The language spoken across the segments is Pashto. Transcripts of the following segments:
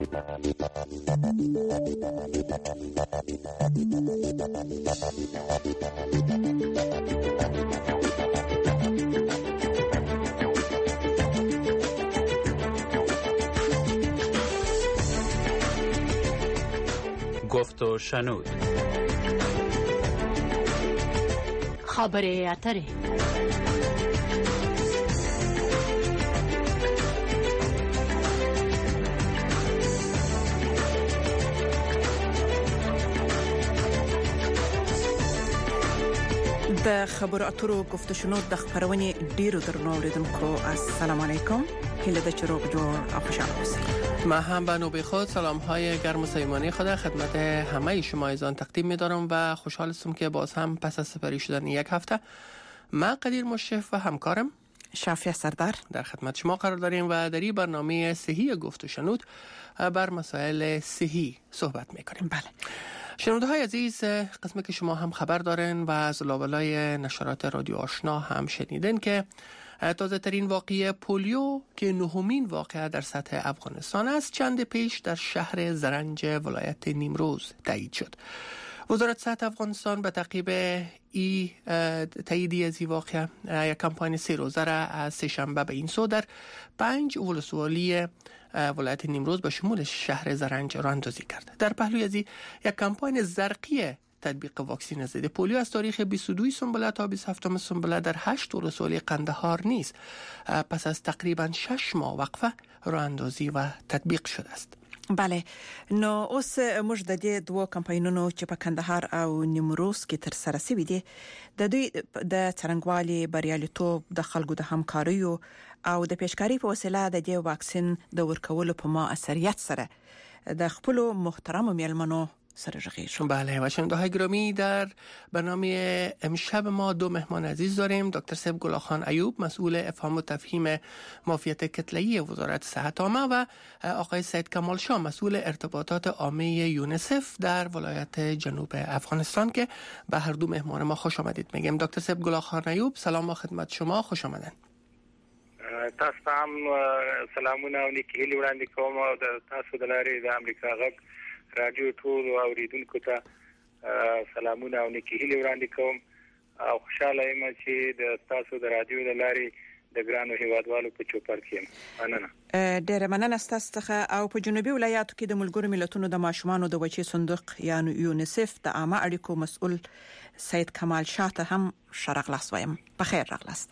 گفت و شنود. خبره اتره. د خبرو اترو گفت و شنود د خبرونې ډیرو درنو اوریدونکو السلام علیکم. هیله ده چې روغ جوړ او خوشحال اوسئ. ما هم به نوبه خود سلام های گرم و صمیمانه خود خدمت همه شما ایزان تقدیم می‌دارم و خوشحال هستم که باز هم پس از سپری شدن یک هفته ما قدیر مشرف و همکارم شافیه سردار در خدمت شما قرار داریم و در این برنامه صحی گفت و شنود بر مسائل صحی صحبت می‌کنیم. بله. شنونده‌های عزیز، قسمت که شما هم خبر دارین و از لابلای نشرات رادیو آشنا هم شنیدین که تازه ترین واقعه پولیو که نهمین واقعه در سطح افغانستان است چند پیش در شهر زرنج ولایت نیمروز تایید شد. وزارت صحت افغانستان به تعقیب تاییدی از این واقعه یک کمپاین 3 روزه را از سه‌شنبه به این سو در 5 ولسوالی ولایت نیمروز به شمول شهر زرنج راه اندازی کرد. در پهلوی از یک کمپاین زرقی تطبیق واکسین ضد پولیو از تاریخ 22 سنبله تا 27 سنبله در 8 ولسوالی قندهار نیز پس از تقریبا 6 ماه وقفه راه اندازی و تطبیق شده است. بله. نو اوس موږ د دې دوه کمپاینونو چې په کندهار او نیمروز کې تر سره شوي دي د دوی د څرنګوالي بریالیتوب د خلکو د همکاریو او د پیشکاری په وسیله د دې واکسین د ورکولو په مؤثریت سره د خپل محترم میلمنو سره رغیشون. بله و شنونده‌های گرامی، در برنامه امشب ما دو مهمان عزیز داریم. دکتر سیب گلاخان ایوب مسئول افهام و تفهیم معافیت کتله‌ای وزارت صحت عامه و آقای سید کمال شاه مسئول ارتباطات عامه یونیسف در ولایت جنوب افغانستان که به هر دو مهمان ما خوش آمدید میگم. دکتر سیب گلاخان ایوب سلام و خدمت شما، خوش آمدن. تاسو هم سلامونه او نیکی هیلې وړاندې کوم او تاسو د لارې د امریکا غږ رادیو ټول اوریدونکو ته سلامونه او نیکی هیلې وړاندې کوم او خوشاله یم چې د تاسو د رادیو د لارې د ګرانو هیوادوالو په چوپړ کې مننه. ډېر مننه ستاسو څخه. او په جنوبي ولایاتو کې د ملګرو ملتونو د ماشومانو د وچې صندوق یعنی یونیسف د عامه اړیکو مسؤل سید کمال شاه ته هم شرغلاس وایم. په خیر راغلاست.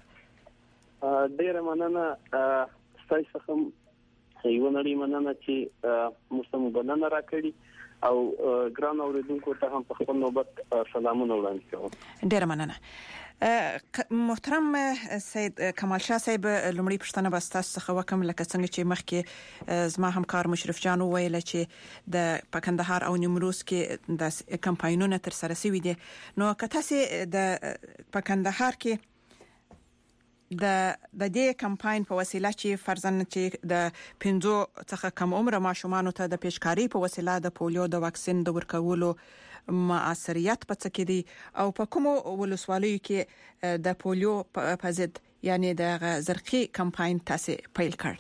ډېر مننه ستاسو څخه. یو نړۍ مننه چې مستمو بلنه راکړي او ګران اوریدونکو ته هم په خپل نوبت سلامونه وړاندې کوم. ډېر مننه. محترم سید کمال شاه صاحب، لومړی پوښتنه به تاسو څخه وکم لکه څنګه چې مخکې زما همکار مشرف جان وویل چې د کندهار او نیمروز کې د کمپاینونو تر سره شوي دي، نو که تاسو د کندهار کې د دې کمپاین په وسیله چې فرضاً چې د 15 څخه کم عمر ماشومانو ته د پیشکاری په وسیله د پولیو د واکسین د ورکولو مؤثریت په څه کې دي او په کوم ولسوالیو کې د پولیو په ضد یعنی د زرقي کمپاین تاسو پیل کړ؟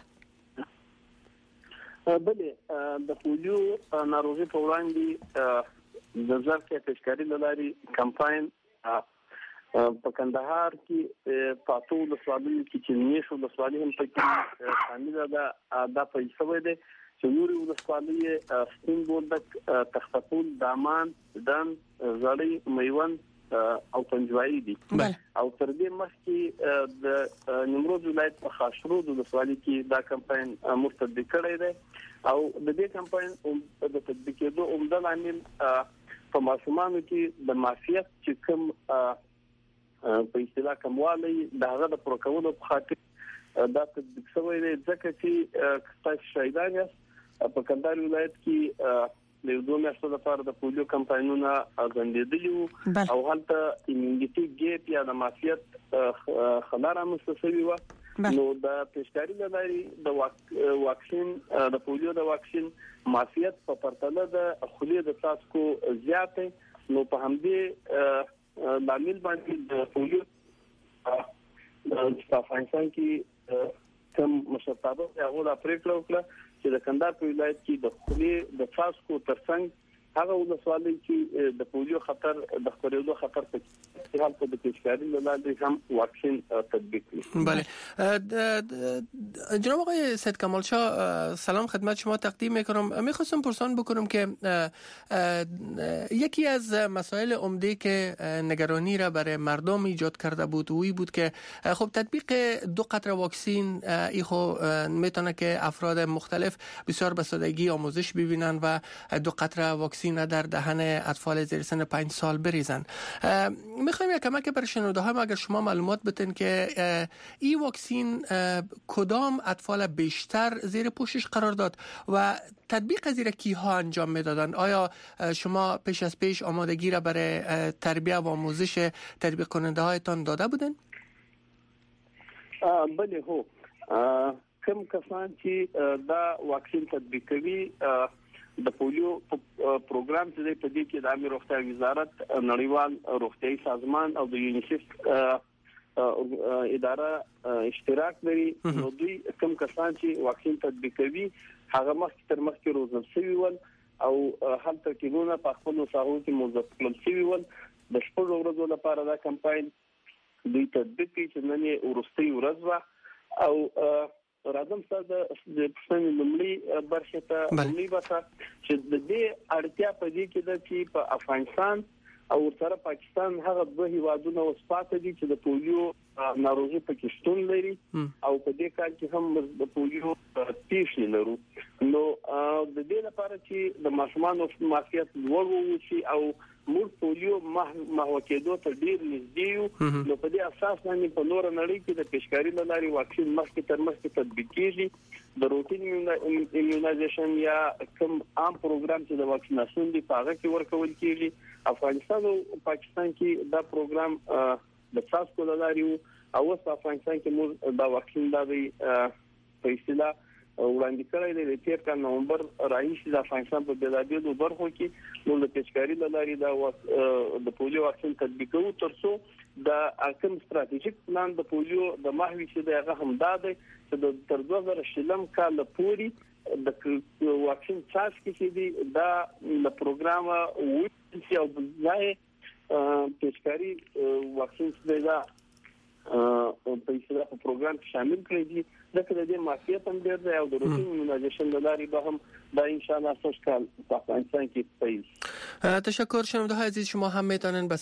بله، د پولیو ناروغي په وړاندې د زرقي پیشکاری لاري کمپاین په کندهار کې پاتو ولسوالۍ کې چې نیشو ولسوالۍ هم پکې شامل ده. دا په څه دی چې نوري ولسوالۍ سپین بولدک، تختپول، دامان، دن، زړی، میوند او پنجوایي دي. او تر دې مخکې د نیمروز ولایت په خاشرود ولسوالۍ کې دا کمپاین مرتب کړی دی او د دې کمپاین د تطبیقېدو عمده لامل په ماشومانو کې د معافیت چې کوم په اصطلاح کموالی د هغه د پروکولو په خاطر دا تطبیق شوی دی، ځکه چې تاسو شاهدان یاست په کندهار ولایت کې د یو دوه میاشتو لپاره د پولیو کمپاینونه غندېدلي وو او هلته ایمونیټي ګیپ یا د معافیت خلا رامنځته شوې وه. نو د پیشکاري له لارې د واکسین د پولیو د واکسین معافیت په پرتله د خولې د څاڅکو زیات دی. نو په همدې لامل باندې د پولیو په افغانستان کې کوم مشرتابه هغه د پریکړه وکړه چې د کندهار په ولایت کې د خولي د فاسکو ترڅنګ هغه ولسوالۍ چې د پولیو خطر د خپرېدو خطر په حال په د پیشکاري لاندې هم واکسین تطبیق کړي. بله جناب آقای سید کمال شاه، سلام خدمت شما تقدیم میکنم. میخواستم پرسان بکنم که یکی از مسائل عمده که نگرانی را برای مردم ایجاد کرده بود وی بود که خب تطبیق 2 قطره واکسین ایخو میتونه که افراد مختلف بسیار به سادگی آموزش ببینن و 2 قطره واکسین در دهن اطفال زیر سن 5 سال بریزن. میخوایم یک کمک برای شنونده ها اگر شما معلومات بدین که این واکسین کدام اطفال بیشتر زیر پوشش قرار داد و تطبیق زیر کیها انجام میدادن؟ آیا شما پیش از پیش آمادگی را برای تربیه و آموزش تطبیق کننده هایتان داده بودین؟ بله هو کوم کسان چې دا واکسین تطبیق کوي د پولیو پروګرام چې په دې کې د عامه روغتیا وزارت، نړیوال روغتیايي سازمان او د یونیسف اداره اشتراک لري. نو دوی کوم کسان چې واکسین تطبیق کوي هغه مخکې تر مخکې روزل شوي ول او هل ترکیبونه په خپل ساحو کې موظف کړل شوي ول. د شپږ ورځو لپاره دا کمپاین دوی تطبیق کوي چې نن یې ورستۍ ورځ وه او راځم ساده د پښتني لومړی برخه ته لومړی برخه چې د دې اړتیا په دې کې ده چې په افغانستان او سره پاکستان هغه 2 هیوادونه وسپاته دي چې د پولیو ناروغي پکې شتون لري او په دې کال کې هم د پولیو پیښې لرو. نو د دې لپاره چې د ماشومان معافیت لوړ وشي او موږ پولیو محو کېدو ته ډیر نږدې یو، نو په دې اساس باندې په نور نړۍ کې د پیشکاري لاري واکسین مخکې تر مخکې تطبیق کیږي. د روټین ایمونایزیشن یا کوم عام پروګرام چې د واکسیناسیون دی په هغه کې ورکول کیږي. افغانستان او پاکستان کې دا پروګرام د فاسکو لاري او په افغانستان کې موږ دا واکسین په اصطلاح وړاندې کړی دی. د 13 نومبر راهیسې د افغانستان په بېلابېلو برخو کې موږ د پیشکاري لاري د پولیو واکسین تطبیق کوو ترڅو د اکم ستراتیژیک پلان د پولیو د مخنیوي چې هغه هم داده چې تر 2020 کال پورې د واکسین چارج کې دي دا د پروګرام او ځای پیشکاري واکسین څخه دا په اصطلاح په پروګرام کې شامل کړی دي. ځکه د دې مافیات هم ډېر دی او د روټین ایمونایزیشن لاري به هم دا ان شاء الله سوش کال په افغانستان کې پیل. تشکر. شنونده های عزیز، شما هم میتونن به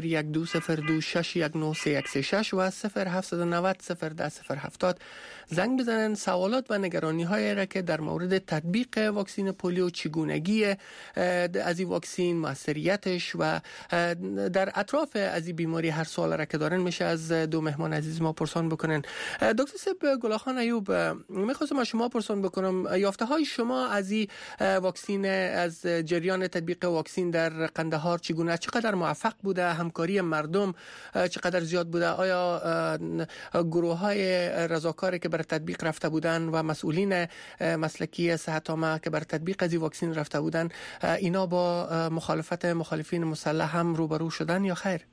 001202619336 و 0790010070 زنگ بزنن، سوالات و نگرانی های را که در مورد تطبیق واکسین پولیو، چگونگی از این واکسین، موثریتش و در اطراف از این بیماری هر سوال را که دارن میشه از 2 مهمان عزیز ما پرسان بکنن. دکتر سب گلاخان ایوب، میخواستم از شما پرسان بکنم یافته های شما از این واکسین، از جریان تطبیق واکسین در قندهار چگونه، چقدر موفق بوده، همکاری مردم چقدر زیاد بوده، آیا گروه های رضاکاری که برای تطبیق رفته بودن و مسئولین مسلکی صحت عامه که برای تطبیق از این واکسین رفته بودن اینا با مخالفت مخالفین مسلح هم روبرو شدن یا خیر؟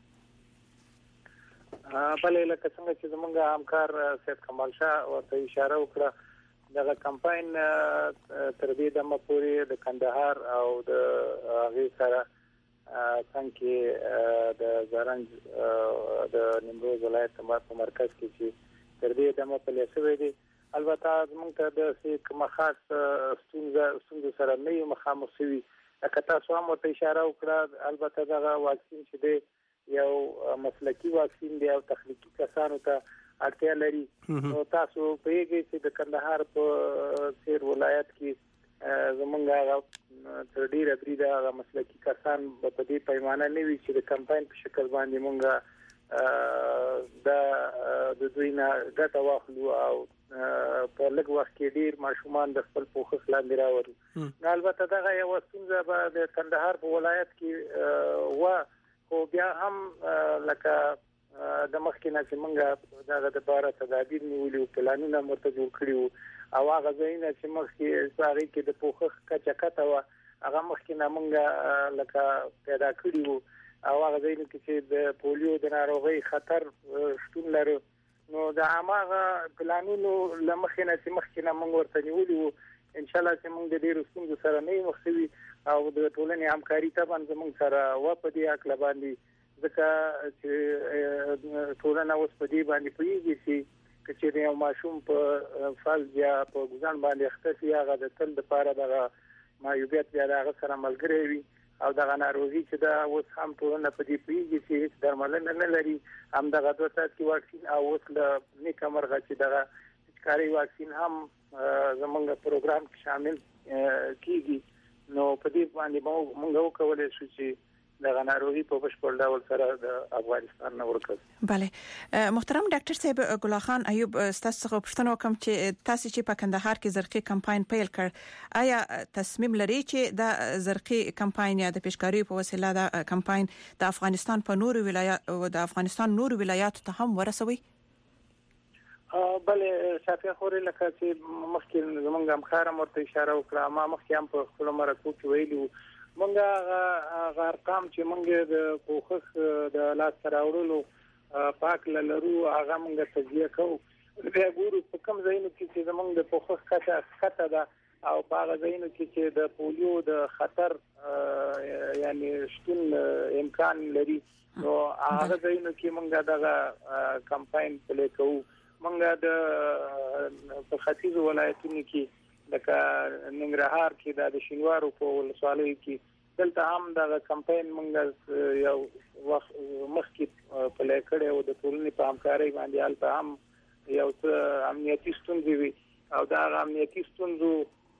بله، لکه څنګه چې زمونږ همکار سید کمال شاه ورته اشاره وکړه، دغه کمپاین تر دې دمه پورې د کندهار او د هغې سره څنګه د زرنج د نیمروز ولایت په مرکز کې چې تر دې دمه پلي شوی دی. البته زمونږ ته د کومه خاص ستونزو سره نه یو مخامخ شوي. لکه تاسو هم ورته اشاره وکړه، البته دغه واکسین چې دی یو مسلکی واکسین دی او تخنیکی کسانو ته اړتیا لري. نو تاسو په یوه چې د کندهار په سیر ولایت کې زمونږ هغه تر ډیره بریده هغه مسلکی کسان په دې پیمانه نه وي چې د کمپاین په شکل باندې مونږ د دوی نه ګټه واخلو او په لږ وخت کې ډیر ماشومان د خپل پوښښ لاندې راوړي. البته دغه یو ستونزه به د کندهار په ولایت کې خو بیا هم لکه د مخکینه چې موږ دغه د بار تدابیر نیولې او پلانونه مرته جوړ کړی او هغه ځایونه چې مخکې ساري کې د پوښښ کچکته و هغه مخکینه موږ لکه پیدا کړی او هغه ځایونه چې د پولیو د ناروغي خطر شتون لري، نو د هغه پلانونو لمخینه چې مخکینه موږ ورته نیولې ان شاء الله چې موږ د ډیرو ستونزو سره نه مخ شوي او د ټولنې همکاري ته باندې موږ سره په دې حق باندې ځکه چې ټولنه اوس په دې باندې پوهیږي چې یو ماشوم په فلج یا په ګزان باندې اختفي هغه د تل لپاره د معیوبیت یا د هغه سره ملګری وي او دغه ناروغي چې دا اوس هم ټولنه په دې پوهیږي چې هیڅ درملنه نه لري هم دغه 2 ساعت کې واکسین او اوس له نیکه مرغه چې دغه کاري واکسین هم زمونږ پروګرام کې شامل کیږي نو په دې باندې موږ وکولای شو چې دغه ناروغي په بشپړ ډول سره د افغانستان نه ورکړي. بله محترم ډاکټر صاحب ګل خان ایوب تاسو غوښتنه وکم چې تاسو چې په کندهار کې زرقي کمپاین پیل کړ آیا تصمیم لري چې د زرقي کمپاین یا د پیشکاری په وسیله د کمپاین د افغانستان په نورو ولایاتو او د افغانستان نورو ولایاتو ته هم ورسوي؟ بله شافیا خوري لکه چې مخکې زمونږ همکار مرته اشاره وکړه ما مخکې هم په خپل مرکو کې ویلو مونږه ارقام چې مونږ د کوخخ د لاس تراوړلو پاک لرو هغه مونږ تجزیه کوو بیا ګورو په کوم ځایونو کې چې زمونږ د کوخخ خطه ده او په هغه ځایونو کې چې د پولیو د خطر یعنی شتون امکان لري نو هغه ځایونو کې مونږ دغه کمپاین پلی کوو مونږ د په ختیځ ولایتونو کې لکه ننګرهار کې د شینوارو په ولسوالۍ کې دلته هم د کمپاین مونږ یو وخت مخکې په لیکړې او د ټولنې په همکارۍ باندې البته هم یو څه امنیتي ستونزې وي او دا امنیتي ستونزو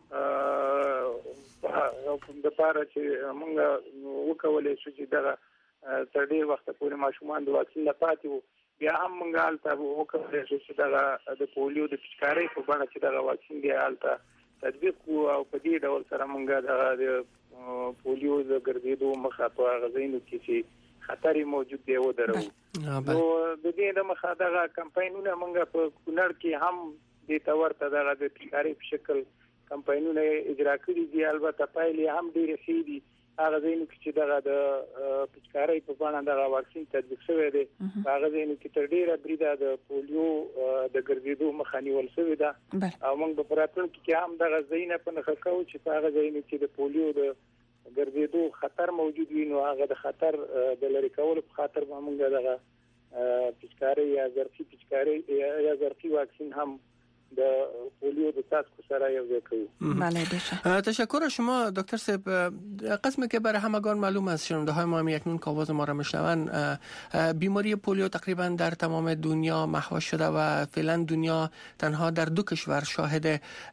د پاره چې مونږ وکولای شو چې دا تر ډیر وخت پورې ماشومان د واکسین لپاره وو بیا هم مونږ البته وکولای شو چې دا د پولیو د پیچکارۍ په بڼه چې دا واکسین دی البته تطبیق او په دې ډول سره مونږ د پولیو د ګرځېدو مخه په غزینو کې چې خطر موجود دی و درو نو د دې د مخه دا کمپاینونه مونږ په کونړ کې هم د تورته د پیکاري په شکل کمپاینونه اجرا کړي دي البته پایلې هم ډېرې ښې دي هغه ځینو کې چې د پیچکارۍ په بڼه د واکسین تطبیق شوی دی هغه ځینو کې تر ډیره بریده د پولیو د ګرځېدو مخه نیول شوې ده او موږ په راتلونکي کې هم دغه ځایونه په نښه کوو چې هغه ځایونه کې د پولیو د ګرځېدو خطر موجود وي نو هغه د خطر د لری کولو په خاطر موږ دغه پیچکارۍ یا ظرفي پیچکارۍ یا ظرفي واکسین هم د پولیو د تاسو سره یو ځای کوو. بله تشکر از شما دکتر صاحب. قسمی که برای همگان معلوم است شنونده های ما هم اکنون که آواز ما را میشنوند بیماری پولیو تقریبا در تمام دنیا مهوش شده و فعلا دنیا تنها در 2 کشور شاهد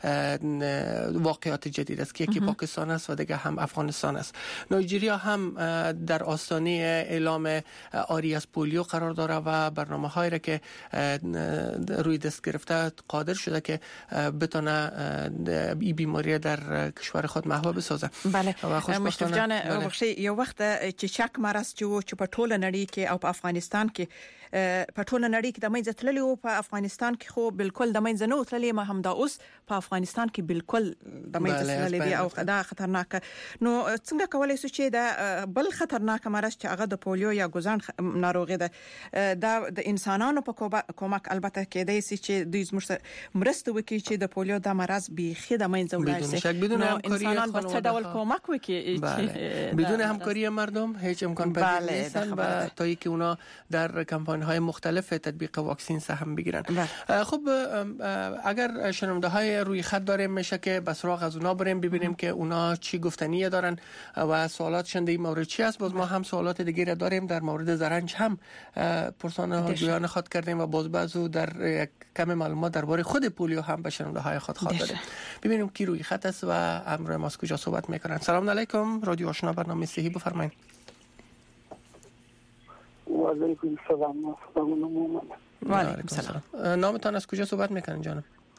واقعات جدید است که یکی پاکستان است و دیگه هم افغانستان است. نایجریا هم در آستانه اعلام آری از پولیو قرار داره و برنامه‌هایی را که روی دست گرفته قادر شده که بتونه این بیماری در کشور خود محو بسازه. بله مشرف جان بخشی یو وخت چې چک مرض چې په ټوله نړۍ کې او په افغانستان کې په ټوله نړۍ کې د منځ تللی او په افغانستان کې خو بالکل د منځ نه وتلی ما هم دا اوس په افغانستان کې بالکل د منځ تللی دی او دا خطرناک نو څنګه کولای شو چې دا بل خطرناک مرض چې هغه د پولیو یا ګزان ناروغي ده دا د انسانانو په کومک البته کېدای شي چې دوی مرسته وکړي چې د پولیو د مرض بيخي د منځ ولاړ شي بدون همکاری انسانان به څه ډول کومک وکړي بدون همکاری مردم هیچ امکان پذیر نیست و تا اینکه اونا در کمپاین های مختلف تطبیق واکسین سهم بگیرن. خب اگر شنونده های روی خط داریم میشه که به سراغ از اونا بریم ببینیم که اونا چی گفتنی دارن و سوالاتشون در این مورد چی است. باز ما هم سوالات دیگه داریم در مورد زرنج هم پرسان جویان خود کردیم و باز بعضو در کم معلومات درباره خود پولیو هم به شنونده های خود خواهد دادیم. ببینیم کی روی خط است و امر ما از کجا صحبت میکنن. سلام علیکم رادیو آشنا برنامه صحی بفرمایید. و علیکم السلام. و علیکم السلام. نامتان از کجا صحبت میکنن جانم؟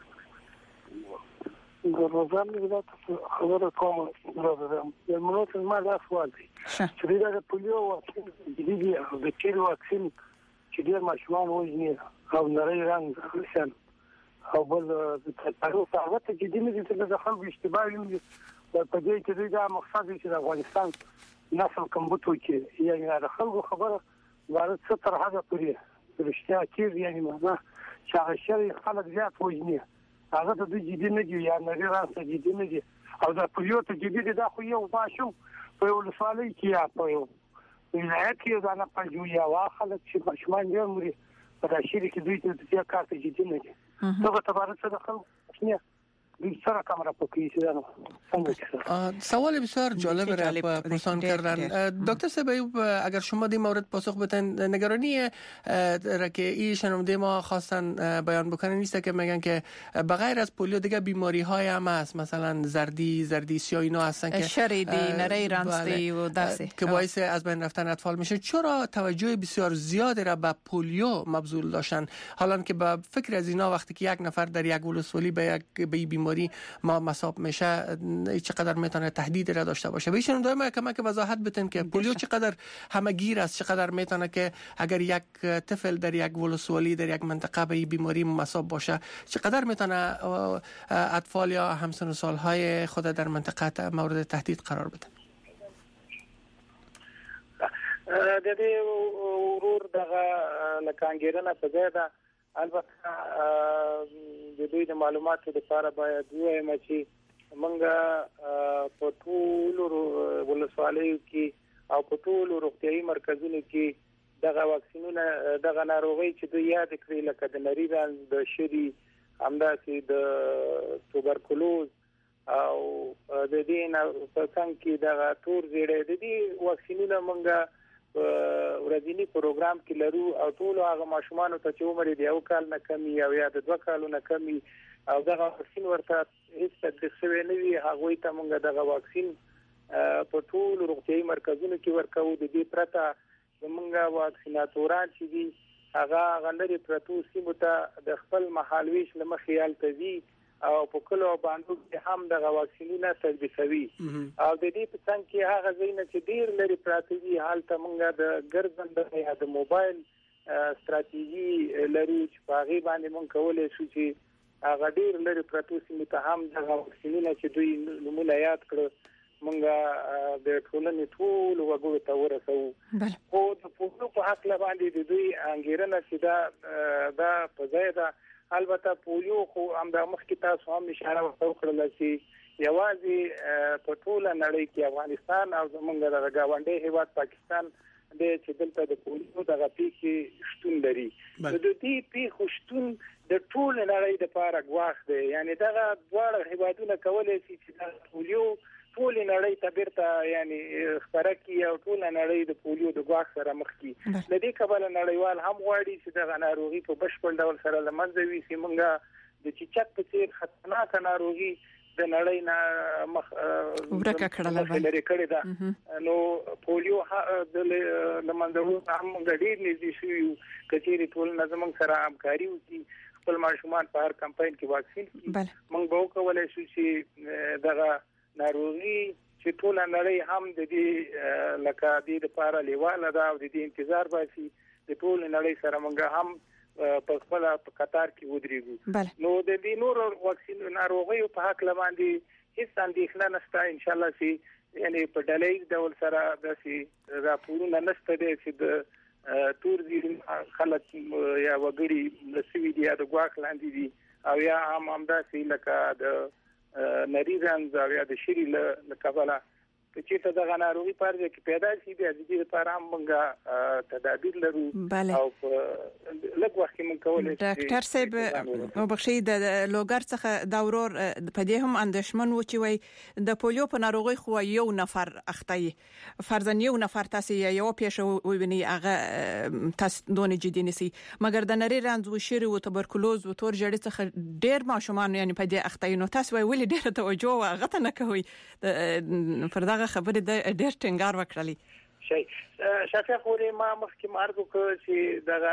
روزان میگه خبر کوم برادرم. یه منوط ما دا سوال دی. چې دا پولیو واکسین جديدي د کیل واکسین چې ډیر ماشومان وژني او نری رنګ خلشن او بل تاسو هغه ته جدي نه دي چې د خلکو اشتباه وي په دې کې دا مقصد چې د افغانستان نسل کمبوتو کې یعنی د خلکو خبره وارد څه تر هغه پورې رښتیا کې یعنی معنا چې هغه شری خلک زیات وژني هغه ته د جدي نه دی یا نری راځي جدي نه دی او دا پولیو ته جدي دی دا خو یو ماشوم په یو لسالي کې یا په یو ولایت کې دا نه پنځو یا واخله چې ماشومان یې مري په داشري کې دوی ته د کار ته جدي نه دي څنګه تبارک څه خلک نه بیشتر کامرا پوکیش دارم. سوال بسیار جالب را پرسان کردن. دکتر سبایوب اگر شما دی مورد پاسخ بدن، نگرانی را که این شنونده ما خواستن بیان بکنن نیست که میگن که بغیر از پولیو دیگه بیماری های هم هست، مثلا زردی سیاه اینا هستن که شریدی، نره رانستی و دستی که باعث از بین رفتن اطفال میشه. چرا توجه بسیار زیادی را به پولیو مبذول داشتن، حالا که به فکر از اینا وقتی که یک نفر در یک ولسوالی به بیماری ما مصاب میشه چقدر میتونه تهدید را داشته باشه؟ بهشون دائما کمک وضاحت بدین که پولیو چقدر همگیر است، چقدر میتونه که اگر یک طفل در یک ولسوالی در یک منطقه به این بیماری مصاب باشه چقدر میتونه اطفال یا همسن و سالهای خود در منطقه مورد تهدید قرار بده. د دې ورور دغه لکانګیرنه په ځای ده. البته د دوی د معلوماتو لپاره باید وایم چې موږ په ټول ولسوالیو کې او په ټول روغتیايي مرکزونو کې دغه واکسینونه دغه ناروغي چې دوی یاد کړی لکه د نری رنځ، د شری، همداسې د توبرکلوز او د دې نه په څنګه کې دغه تور زیړی د دې واکسینونه موږ ورځنی پروګرام کې لرو او ټول هغه ماشومان ته چې عمر یې یو کال نه کمی او یا د 2 کالو نه کمی او دغه واکسین ورته هیڅ تدریسوي نه وي، هغه ته موږ دغه واکسین په ټول روغتیايي مرکزونو کې ورکو. د دې پرته موږ واکسیناتوران چې دي هغه غندري پرتو سیمو ته د خپل محلويش لمخې التزي او په کلو باندې هم د واکسینونه تدریسوي او د دې په څنګه کې هغه ځینې چې ډیر لري پراته دي حالت موږ د ګرځند یا د موبایل ستراتیژي لري چې په هغه باندې موږ کولای شو چې هغه ډیر لري پراته سیمه ته هم د واکسینونه چې دوی نمونه یاد کړو موږ د ټولنې ټول وګړو ته ورسوو. خو د پوهنو په حق باندې د دوی انګیرنه چې دا په ځای ده. البته پولیو خو هم د مخکې تاسو هم اشاره وکړل چې یوازې په ټوله نړۍ کې افغانستان او زمونږ د غاونډي هیواد پاکستان د چې دلته د پولیو د غپیخي شتون لري. د دې پیښو شتون د ټوله نړۍ لپاره ګواښ دی. یعنی دغه دواړه هیوادونه کولای شي چې د پولیو ټول نړۍ ته بیرته یعنی خبره کی او ټول نړۍ د پولیو د ګواښ سره مخ کی. د دې کبل نړیوال هم غواړي چې د ناروغي په بشپړ ډول سره لمنځه وي چې موږ د چیچک په څیر خطرناک ناروغي د نړۍ نه مخ ورکه کړل ده. نو پولیو د لمنځه هم غډیر نږدې شو کچېری ټول نظم سره همکاري وکړي خپل ماشومان په هر کمپاین کې واکسین کړي. موږ به وکولای شو چې دغه ناروغي چې ټول نړۍ هم د دې لکه د لپاره لیواله ده او د دې انتظار باسي د ټول نړۍ سره موږ هم په خپل قطار کې ودرېږو. نو د دې نور واکسین ناروغي په حق باندې هیڅ اندېښنه نشته. ان شاء الله چې یعنی په ډلې ډول سره داسې راپورونه نشته چې د تور دي خلک یا وګړي لسوي دي یا د ګواښ لاندې دي او یا هم داسې لکه د نری رنځ او یا د شری له کبله چې ته د ناروغي پرځ کې پیدا شي د دې لپاره هم موږ تدابیر لرو او لږ وخت موږ کولای شو. ډاکټر صاحب وبخښئ د لوګر څخه دا ورور په دې هم اندېښمن و چې وای د پولیو په ناروغي خو یو نفر اخته فرضاً یو نفر تاسو یو پیښه وویني هغه تاسو دونه جدي نسی مګر د نری رنځ او شری او توبرکلوز او تور جړی څخه ډیر ماشومان یعنی په دې اخته نو تاسو وای ولې ډیر توجه واغته نه کوي پر دغه خبره د ډیر ټینګار وکړلی شي. شفیع خوري ما مخکې مارګو کو چې دغه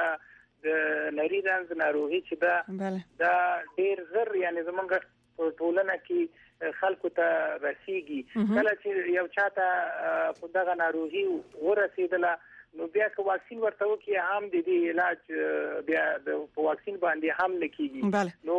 د نری رنځ ناروغي چې دا ډیر زر یعنی زمونږ په ټولنه کې خلکو ته رسیږي. کله چې یو چاته دغه ناروغي ورسېدله نو بیا که واکسین ورته وکړي هم د دې علاج بیا د واکسین باندې هم نکېږي. نو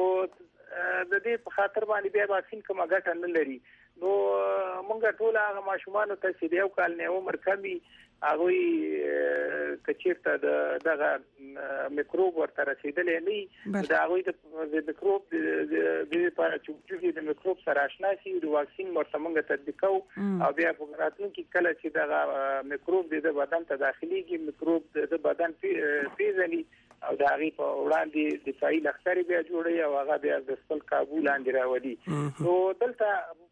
د دې په خاطر باندې بیا واکسین کومه ګټه نه لري. نو موږ ټول هغه ماشومان ته چې یو کال نه عمر کمی هغه کچیرته دغه میکروب ورته رسیدلې نه دا هغه د میکروب د لپاره چې د میکروب سره آشنا شي د واکسین مرتمنګ تطبیقو او بیا په راتلونکي کله چې دغه میکروب د بدن ته داخليږي میکروب د بدن پیژني او دا غي په وړاندې دفاعي لښکر بیا جوړي او هغه بیا د خپل قابو لاندې راوړي نو دلته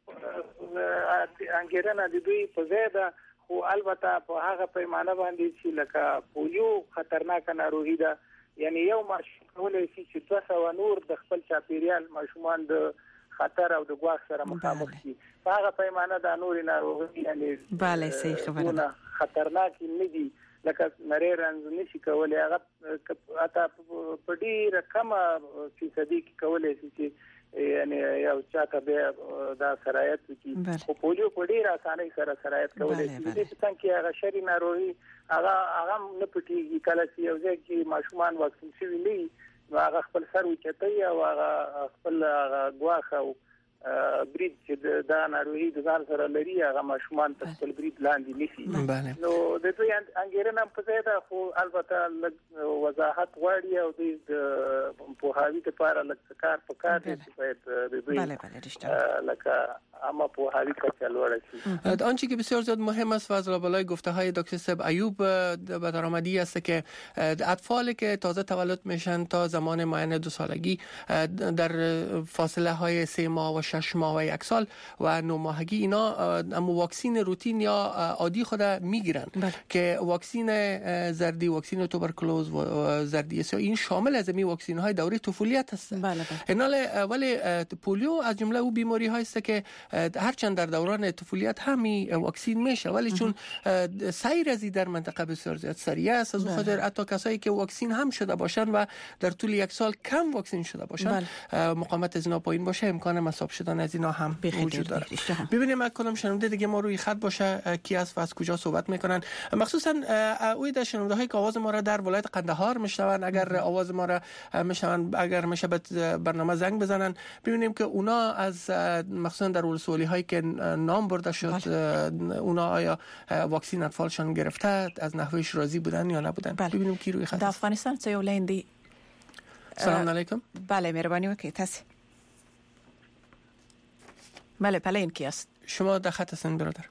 انګیرنه د دوی په زیاده خو البته په هغه پیمانه باندې چې لکه پولیو خطرناک ناروغي ده یعنی یو ماشوم کولای شي چې 200 نور د خپل چاپیریال ماشومان د خطر او د ګواښ سره مخامخ شي په هغه پیمانه د نور ناروغي یعنی bale صحیح خبره ده خطرناک نه دي لکه نری رنځ نشي کولای هغه اته په ډیره کمه فیصدي کې کولای شي چې یعنی یو چاته به دا سرایت کی خو پولیو په ډیره اسانه سره سرایت کولای شي د څنګه کې هغه شری ناروغي هغه نه پټي کله چې یو ځکه چې ماشومان واکسین شوي نه هغه خپل سر وچتای او هغه خپل غواخه او برید چې دا ناروغي د ځان سره لري هغه ماشومان په خپل برید لاندې نشي نو د دوی انګیرنه په ځای ده خو البته وضاحت غواړي او د پوهاوی لپاره لکار په کار دي چې د دوی لکه اما پوهاوی کچه لوړه شي آنچه که بسیار زیاد مهم است و از بالای گفته های دکتر صاحب ایوب به درآمدی است که اطفالی که تازه تولد میشن تا زمان معین 2 سالگی در فاصله های 3 ماه و 6 ماه و 1 سال و 9 ماهگی اینا اما واکسین روتین یا عادی خود میگیرن که واکسین زردی واکسین توبرکلوز و زردی سیاه این شامل از این واکسین های دوره طفولیت هست ولی پولیو از جمله او بیماری هایی است که هرچند در دوران طفولیت همی واکسین میشه ولی چون سیر ازی در منطقه بسیار زیاد سریع است از خاطر حتی کسایی که واکسین هم شده باشن و در طول 1 سال کم واکسین شده باشن مقاومت از اینا پایین باشه امکان مصاب شدن از اینا هم وجود داره. ببینیم کدام شنونده دیگه ما روی خط باشه کی است و از کجا صحبت میکنن مخصوصا اوی در شنونده های که آواز ما را در ولایت قندهار میشنون اگر آواز ما را میشنون اگر میشه به برنامه زنگ بزنن ببینیم که اونا از مخصوصا در ولسوالی هایی که نام برده شد اونا آیا واکسین اطفالشان گرفته از نحوهش راضی بودن یا نبودن ببینیم کی روی خط د افغانستان څخه یو لاین دی سلام علیکم بله مهرباني وکړئ تاسو بله پلین کی است شما در خط هستین برادر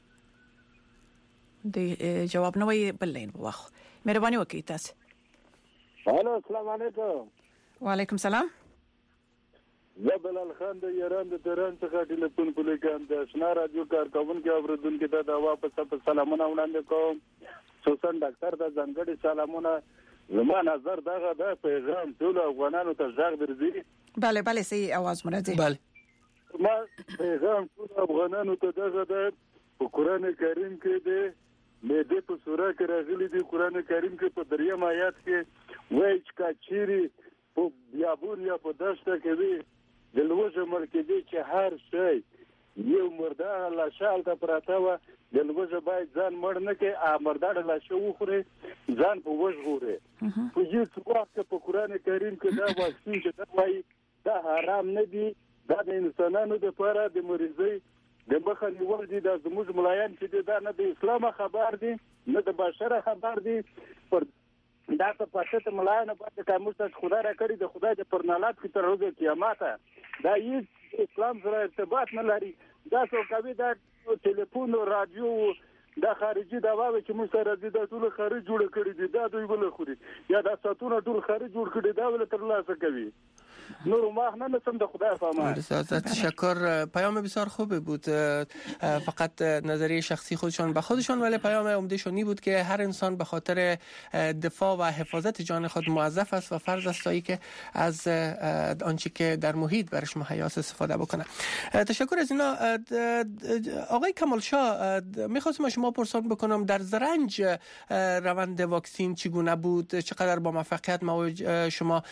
دی جواب نه وی بل لاین واخ مهرباني وکړئ تاسو الو السلام علیکم وعلیکم السلام زبل الخان د ایران د تهران څخه ټلیفون کوم د شنا رادیو کارکونکو اوریدونکو ته دا واپس سلامونه وړاندې کوم خصوصا ډاکټر د ځنګړي سلامونه زما نظر دغه د پیغام ټول افغانانو ته ځاګ درځي bale bale صحیح आवाज مرزي bale ما پیغام ټول افغانانو ته دغه د قرآن کریم کې د مېده په سوره کې راغلي دی قرآن کریم کې په 3 آیات کې وایي چې کچيري په بیابون یا په دشت کې وي د لوژه مرکزي چې هر شی یو مرده لا شال ته پراته و د لوژه باید ځان مړ نه کې مرده لا شو خوري ځان په وژ غوري په هیڅ وخت په قرآن کریم کې دا واکسین چې دا وایي دا حرام نه دی دا د انسانانو لپاره د مریضۍ د مخنی ور دي د زموږ ملایان چې دا نه د اسلام خبر دي نه د بشر خبر دي پر دا په پښته ملایان باندې کوم څه خدای را کړی د خدای د پرنالات کې تر ورځې قیامت دا هیڅ اسلام سره ارتباط نه لري دا څو کوي دا ټلیفون او رادیو دا خارجي دا واوي چې موږ سره د ټول خارج جوړ کړی دي دا دوی ول خوري یا دا ساتونه ټول خارج جوړ کړی دا ول تر لاسه کوي نور ما نه نسم د خدای فهمه تشکر پیام بسیار خوبی بود فقط نظریه شخصی خودشان به خودشان ولی پیام عمده‌شون بود که هر انسان به خاطر دفاع و حفاظت جان خود موظف است و فرض است که از آنچه که در محیط برش مهیا است استفاده بکنه تشکر از اینا آقای کمالشاه می‌خواستم شما پرسان بکنم در زرنج روند واکسین چگونه بود چقدر با موفقیت شما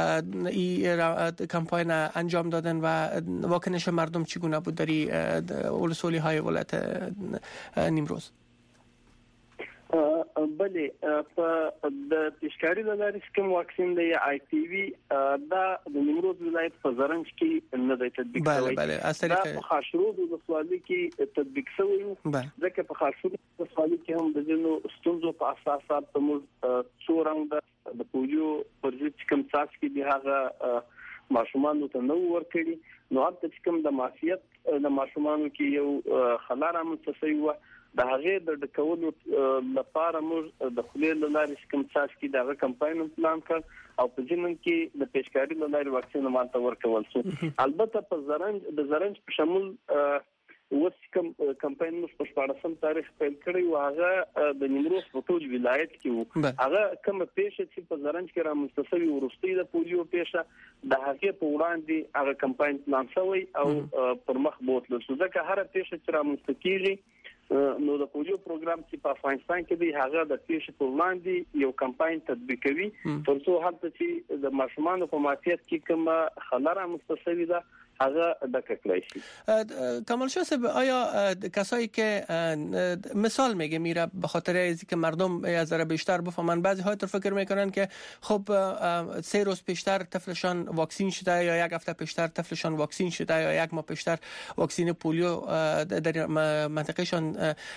کمپاین انجام دادن و واکنش مردم چگونه بود در ولسوالی های ولایت نیمروز بلې په د پیشکاری لارې کوم واکسین دی آی پی وی دا د نیمروز ولایت په زرنج کې نه دی تطبیق شوی. بله اصلي په خاشرود د سوالي کې تطبیق شوی ځکه په خاشرود د سوالي کې هم د جنو ستونزو په اساس په موږ څورنګ د پولیو پر ضد کوم تاسو کې دی هغه ماشومان ته نو ورکړي نو هغه کوم د معافیت د ماشومان کې یو خلاره متصوي و د هغه د ډکولو لپاره موږ د خلیل لارې کوم تاسو کې دغه کمپاین پلان کړ او په ځینن کې د پیشکاری لارې واکسین مالته ورکول شو. البته په زرنج په شمول وڅ کمپاین موږ په 14 تاریخ پیل کړی و هغه د نیمروز په ټول ولایت کې و هغه کوم پیښه چې په زرنج کې را مستسوي ورستي د پولیو پیښه د هغه په وړاندې هغه کمپاین پلان شوی او پر مخ بوتل شو ځکه هر پیښه چې را مستکیږي نو د پولیو پروګرام چې په افغانستان کې دی هغه د پیښې په وړاندې یو کمپاین تطبیقوي ترڅو هلته چې د ماشومان په معافیت کې کومه خلاره مستسوي ده هغه ډکه کړی شي. کمال شاه صاحب آیا کسایی که مثال میگه میره به خاطر اینکه مردم از ذره بیشتر بفهمن بعضی ها تو فکر میکنن که خب 3 روز پیشتر طفلشان واکسین شده یا 1 هفته پیشتر طفلشان واکسین شده یا 1 ماه پیشتر واکسین پولیو در منطقهشان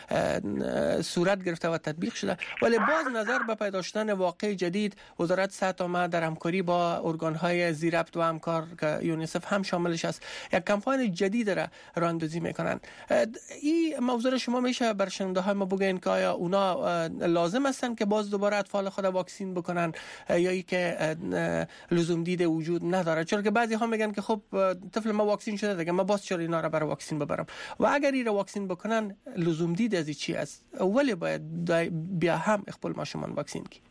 صورت گرفته و تطبیق شده ولی باز نظر به پیدا شدن واقع جدید وزارت صحت آمد در همکاری با ارگان‌های زیربط و همکار که یونیسف هم شاملش یک کمپاین جدید را راهاندازی میکنن. این موضوع شما میشه بر شنونده های ما بگین که آیا اونا لازم هستن که باز دوباره اطفال خود واکسین بکنن یا ای که لزوم دیده وجود نداره؟ چون که بعضی ها میگن که خب طفل ما واکسین شده دیگه ما باز چرا اینا را برای واکسین ببرم و اگر این را واکسین بکنن لزوم دیده از چی است ولی باید بیا هم خپل ماشومان واکسین کی؟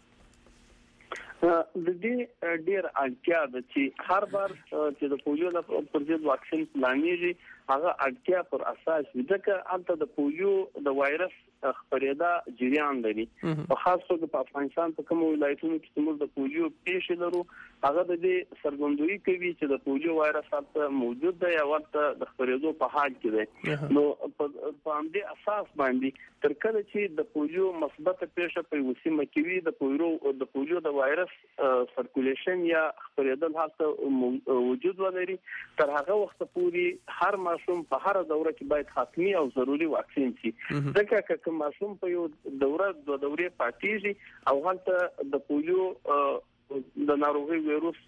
د دې ډیر اړتیا ده چې هر بار چې د پولیو پر ضد واکسین پلانېږي هغه اړتیا پر اساس وي ځکه البته د پولیو د وایرس خپرېدا جریان لري په خاص توګه په افغانستان په کوم ولایتونو کې چې موږ د پولیو پیښې لرو هغه د دې سرګندوی کوي چې د پولیو وایرس البته موجود دی او البته د خپرېدو په حال کې دی نو په همدې اساس باندې تر کله چې د پولیو مثبت پیښه په وسیمه کې وي د پولیو د وایرس سرکولیشن یا خپرېدل هلته وجود ولري تر هغه وخت پورې هر ماشوم په هر دوره کې باید حتمی او ضروري واکسین شي ځکه که ماشوم په یو دوره د دورې پاتېږي او هلته د پولیو د ناروغي وایروس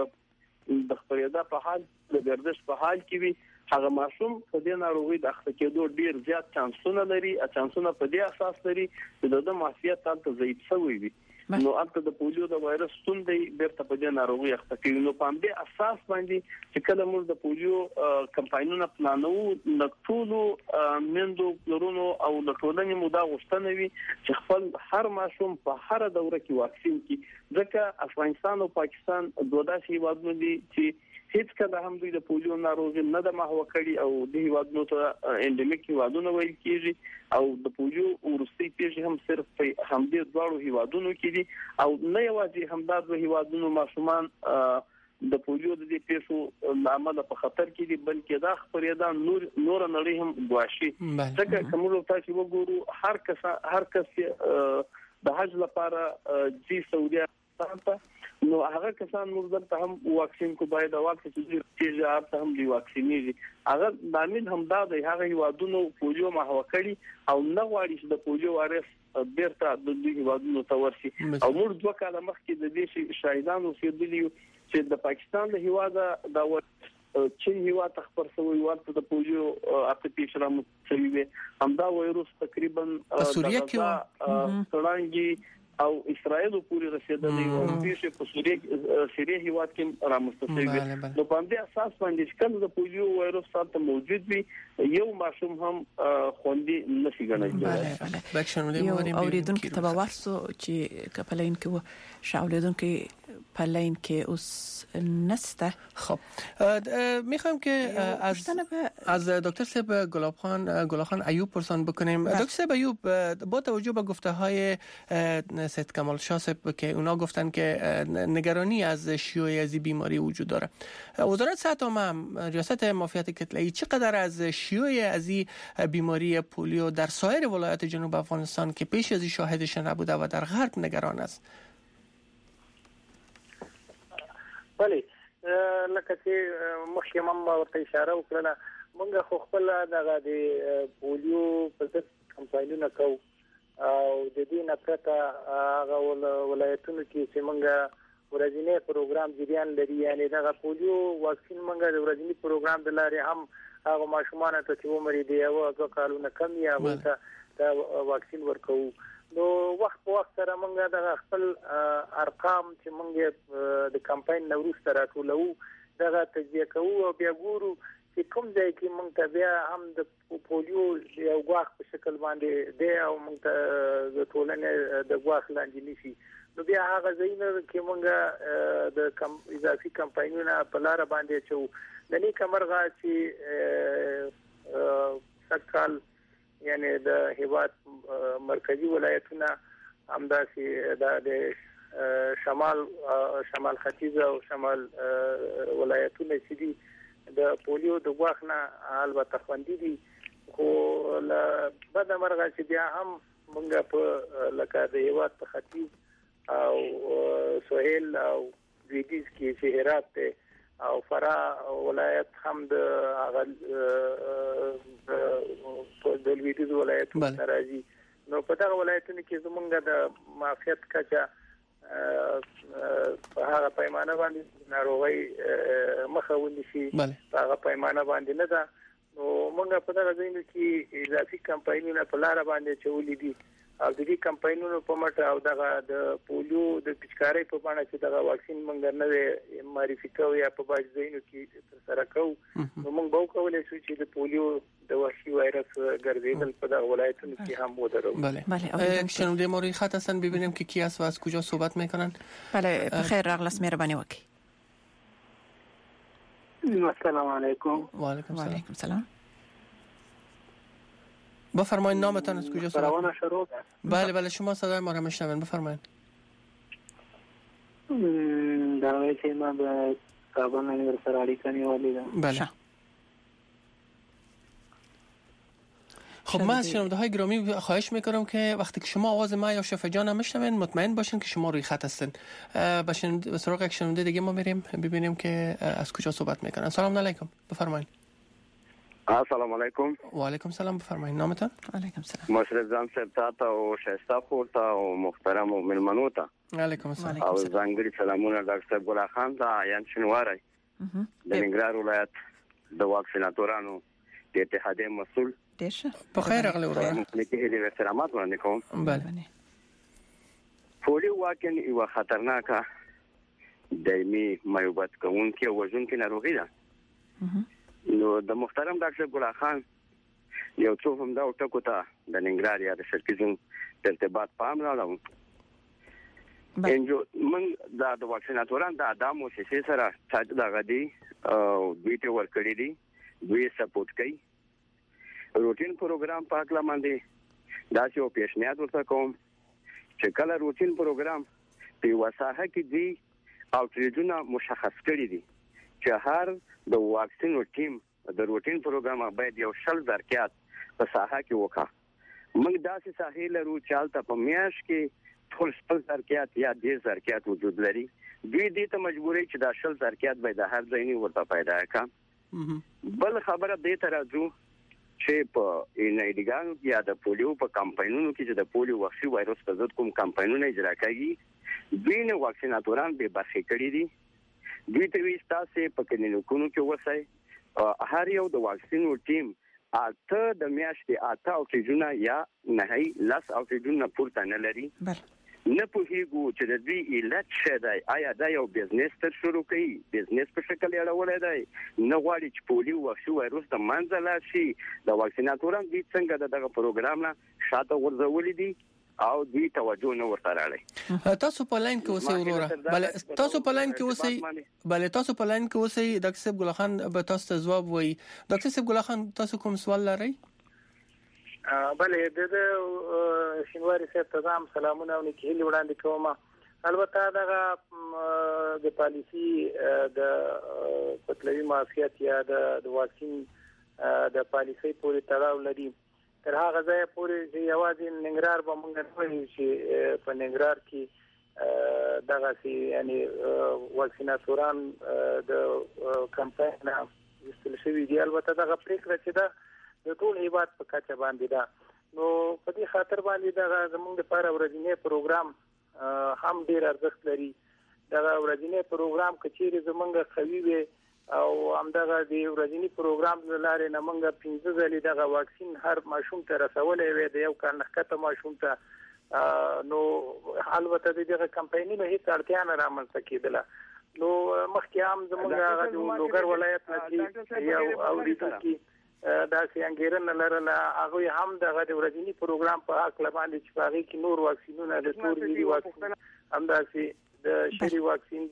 د خپرېدا په حال د گردش په حال کې وي هغه ماشوم په دې ناروغي د اخته کېدو ډیر زیات چانسونه لري چانسونه په دې اساس لري چې د معافیت تل ضعیف شوی وي نو البته د پولیو د وایرس ستوندې بیرته په دې ناروغي اخته کوي نو په دې اساس باندې چې کله موږ د پولیو کمپاینونه پلانو د ټولو مندو پلرونو او د ټولنې مودا غوښتنه وي چې خپل هر ماشوم په هر دوره کې واکسین کړي ځکه افغانستان او پاکستان دوه داسې هیوادونه دي چې هیڅ کله هم دوی د پولیو ناروغي نه د محو کړي او د هیوادونو ته انډمیک هیوادونه ویل کیږي او د پولیو ورستي پیښې هم صرف په همدې دوه هیوادونو کې دي او نه یوازې همدا دوه هیوادونو ماشومان د پولیو د دې پیښو عامه په خطر کې دي بلکې دا خپرېدا نور نړۍ هم ګواښي ځکه کومو تاسو وګورو هر کس د حج لپاره جی سعودي ته نو هغه کسان موږ دلته هم واکسین کو باید واکسین چې هغه هم دی واکسینېږي هغه دامن هم دا د هغه هیوادونو پولیو محو کړي او نه غواړي چې د پولیو وایرس بیرته د دې هیوادونو ته ورشي او موږ دوه کاله مخکې د دې شاهدانو اوسېدلي چې د پاکستان د هیواده د چین هیواد خبر شوی ورته د پولیو اته پیښه راځي همدا وایروس تقریبا سوریه کې څنګه او اسرائیل پوری رسیدلې او پیښه په سوریه هیواد کې رامستوي نو په دې اساس باندې کله د پولیو وایروس سره موجود وي یو ماشوم هم خوندي نشي ګڼل یو اوریدونکو ته ورسو چې کپلین کې شاولیدونکو په لاین کې اوس نسته. خب میخوایم که از دکتر صاحب گلابخان ایوب پرسان بکنیم. دکتر صاحب ایوب، با توجه به گفته های سید کمال شاه صاحب که اونا گفتن که نگرانی از شیوع از بیماری وجود داره، وزارت صحت عامه، ریاست معافیت کتله‌ای چقدر از شیوع از بیماری پولیو در سایر ولایات جنوب افغانستان که پیش از این شاهدش نبوده و در غرب نگران است؟ بله، لکه چې مخکې هم ورته اشاره وکړه، موږ خو خپل دغه د پولیو په ضد کمپاینونه کوو او د دې نه پرته هغه ولایتونو کې چې موږ ورځنی پروګرام جریان لري، یعنی دغه پولیو واکسین موږ د ورځنی پروګرام د لارې هم هغه ماشومان ته چې عمر یې دی او 2 کالونه کم یا ورته دا واکسین ورکوو. نو وخت په وخت سره موږ د خپل ارقام چې موږ د کمپاین نوروز سره ټولو دغه تجزیه کوو او بیا ګورو چې کوم ځای کې موږ ته بیا هم د پولیو یو غواخ په شکل باندې دی او موږ ته د ټولنې د غواخ لاندې نشي، نو بیا هغه ځایونه کې موږ د اضافي کمپاینونه په لار باندې چو د نیک مرغه چې سکال یعنی د هیواد مرکزی ولایتونه همداسې د شمال ختیځ او شمال ولایتونه چې دي د پولیو د غواخ نه البته خوندي دي، خو له بد مرغه چې بیا هم موږ په لکه د هیواد په ختیځ او سهیل او لویدیځ کې چې هرات او فرا ولایت هم د لویدیځ ولایتونو راځي. نو په دغه ولایتونو کې زمونږ د معافیت کچه په هغه پیمانه باندې ناروغي مخه ونیسي، په هغه پیمانه باندې نه ده. نو موږ په دغه ځایونو کې اضافي کمپاینونه په لار باندې چولې دي او د دې کمپاینونو په مټ او دغه د پولیو د پچکارۍ په باندې چې دغه واکسین موږ نه معرفي کوو یا په باج ځایونو کې سره کوو، نو موږ به وکولای شو چې د پولیو د وحشی وایرس ګرځیدل په دغه ولایتونو کې هم ودرو. بله شنونده ما روی خط هستن، ببینیم که کی است و از کجا صحبت میکنن. بله بخیر، راغلاس مهربانی وکړئ. السلام علیکم. و علیکم السلام. بفرمایید نامتان، از کجا صحبت شروع؟ بله شما صدای ما را میشنوین، بفرمایید. در واقع که ما به کابل انیورسر اړیکه نیولې ده. بله. خب من از شنونده های گرامی خواهش میکنم که وقتی که شما آواز ما یا شفا جان هم میشنوین مطمئن باشین که شما روی خط هستین. به سراغ یک شنونده دیگه ما میریم ببینیم که از کجا صحبت میکنن. سلام علیکم، بفرمایید. السلام علیکم. و علیکم سلام، بفرمایید نامتان. علیکم سلام. مشرف جان صاحب ته او شایسته خور ته او محترم او ملمنو ته علیکم السلام او ځانګړي سلامونه ډاکټر ګل خان ته یان شنواری د ننګرهار ولایت د واکسیناتورانو د اتحادیې مسؤل. دیشه بخیر اغلی ورا مملکت هلی احترامات وړاندې کوم. بله. پولیو واکسین یو خطرناکه دایمي معیوبت کوونکې او وژونکې ناروغي ده. نو د محترم ډاکټر ګل خان یو څو هم دا ټکو ته د ننګرهار یا د شرقي زون د ارتباط پام راوړم. انجو من دا د واکسیناتوران د ادمو سیسه سره چې دا غدي او دوی ته ورکړی دي، دوی سپورټ کوي. روټین پروګرام پاکلا باندې دا چې او پیشنهاد ورته کوم چې کله روټین پروګرام په وساحه کې دی او تریجونه مشخص کړی دي چې هر د واکسین ټیم د روټین پروګرام باید یو شل ظرفیت په ساحه کې وکړي. موږ داسې ساحې لرو چې حالت په میاش کې ټول شل ظرفیت یا 10 ظرفیت وجود لري. دوی دې ته مجبورې چې دا شل ظرفیت به د هر ځای نه ورته پیدا کړي. بل خبره دې ته راځو چې په انایډګانو یا د پولیو په کمپاینونو کې چې د پولیو وحشي وایرس په ضد کوم کمپاینونه اجرا کوي، دوی نه واکسیناتوران به برخه کړی دي. دوی ته وی تاسو په کلینیکونو کې وسای هر یو د واکسینو ټیم اته د میاشتې اته او تجونه یا نه لاس او تجونه پورته نه لري. نه پوهیږو چې د دې علت څه دی. آیا دا یو بزنس تر شروع کوي، بزنس په شکل اړولای دی، نه غواړي چې پولیو وحشي وایرس د منځ لاړ شي. د واکسیناتورانو دې څنګه دغه پروګرام نه شاته ورځولې دي او دوی توجه نه ورته راړي. تاسو په لاین کې اوسئ وروره. بله تاسو په لاین کې اوسئ. بله تاسو په لاین کې اوسئ. ډاکټر صاحب ګل خان به تاسو ته ځواب وایي. ډاکټر صاحب ګل خان تاسو کوم سوال لرئ؟ بله د شینواری صاحب ته هم سلامونه او نیکی هیلې وړاندې کوم. البته دا د پالیسي د قتلوي معافیت یا د واکسین د پالیسي پورې تړاو لري. تر هغه ځای پورې چې یوازې ننګرهار به موږ نه وایو چې په ننګرهار کې دغه سي یعنی واکسیناتوران د کمپاین استل شوی دی. البته دغه پریکړه چې دا د ټول هیواد په کچه باندې ده. نو په دې خاطر باندې دا زموږ لپاره ورځنی پروګرام هم ډیر ارزښت لري. دا ورځنی پروګرام کچېره زمونږ خوي وي او همدغه د ورځنی پروګرام لاره نه مونږ 15 ځلې دغه واکسین هر ماشوم ته رسولې وي د یو کال نخته ماشوم ته. نو البته دغه کمپاینونو هیڅ اړتیا نه رامنځته کېدله. نو مخکې هم زمونږ د لوګر ولایت نه یو اوریدونکو دا څنګه لرله هغه هم دغه د ورځنی پروګرام په حق لباندې چې باغی کې نور واکسینونه د تور ملي واکسین هم داسې د شری واکسین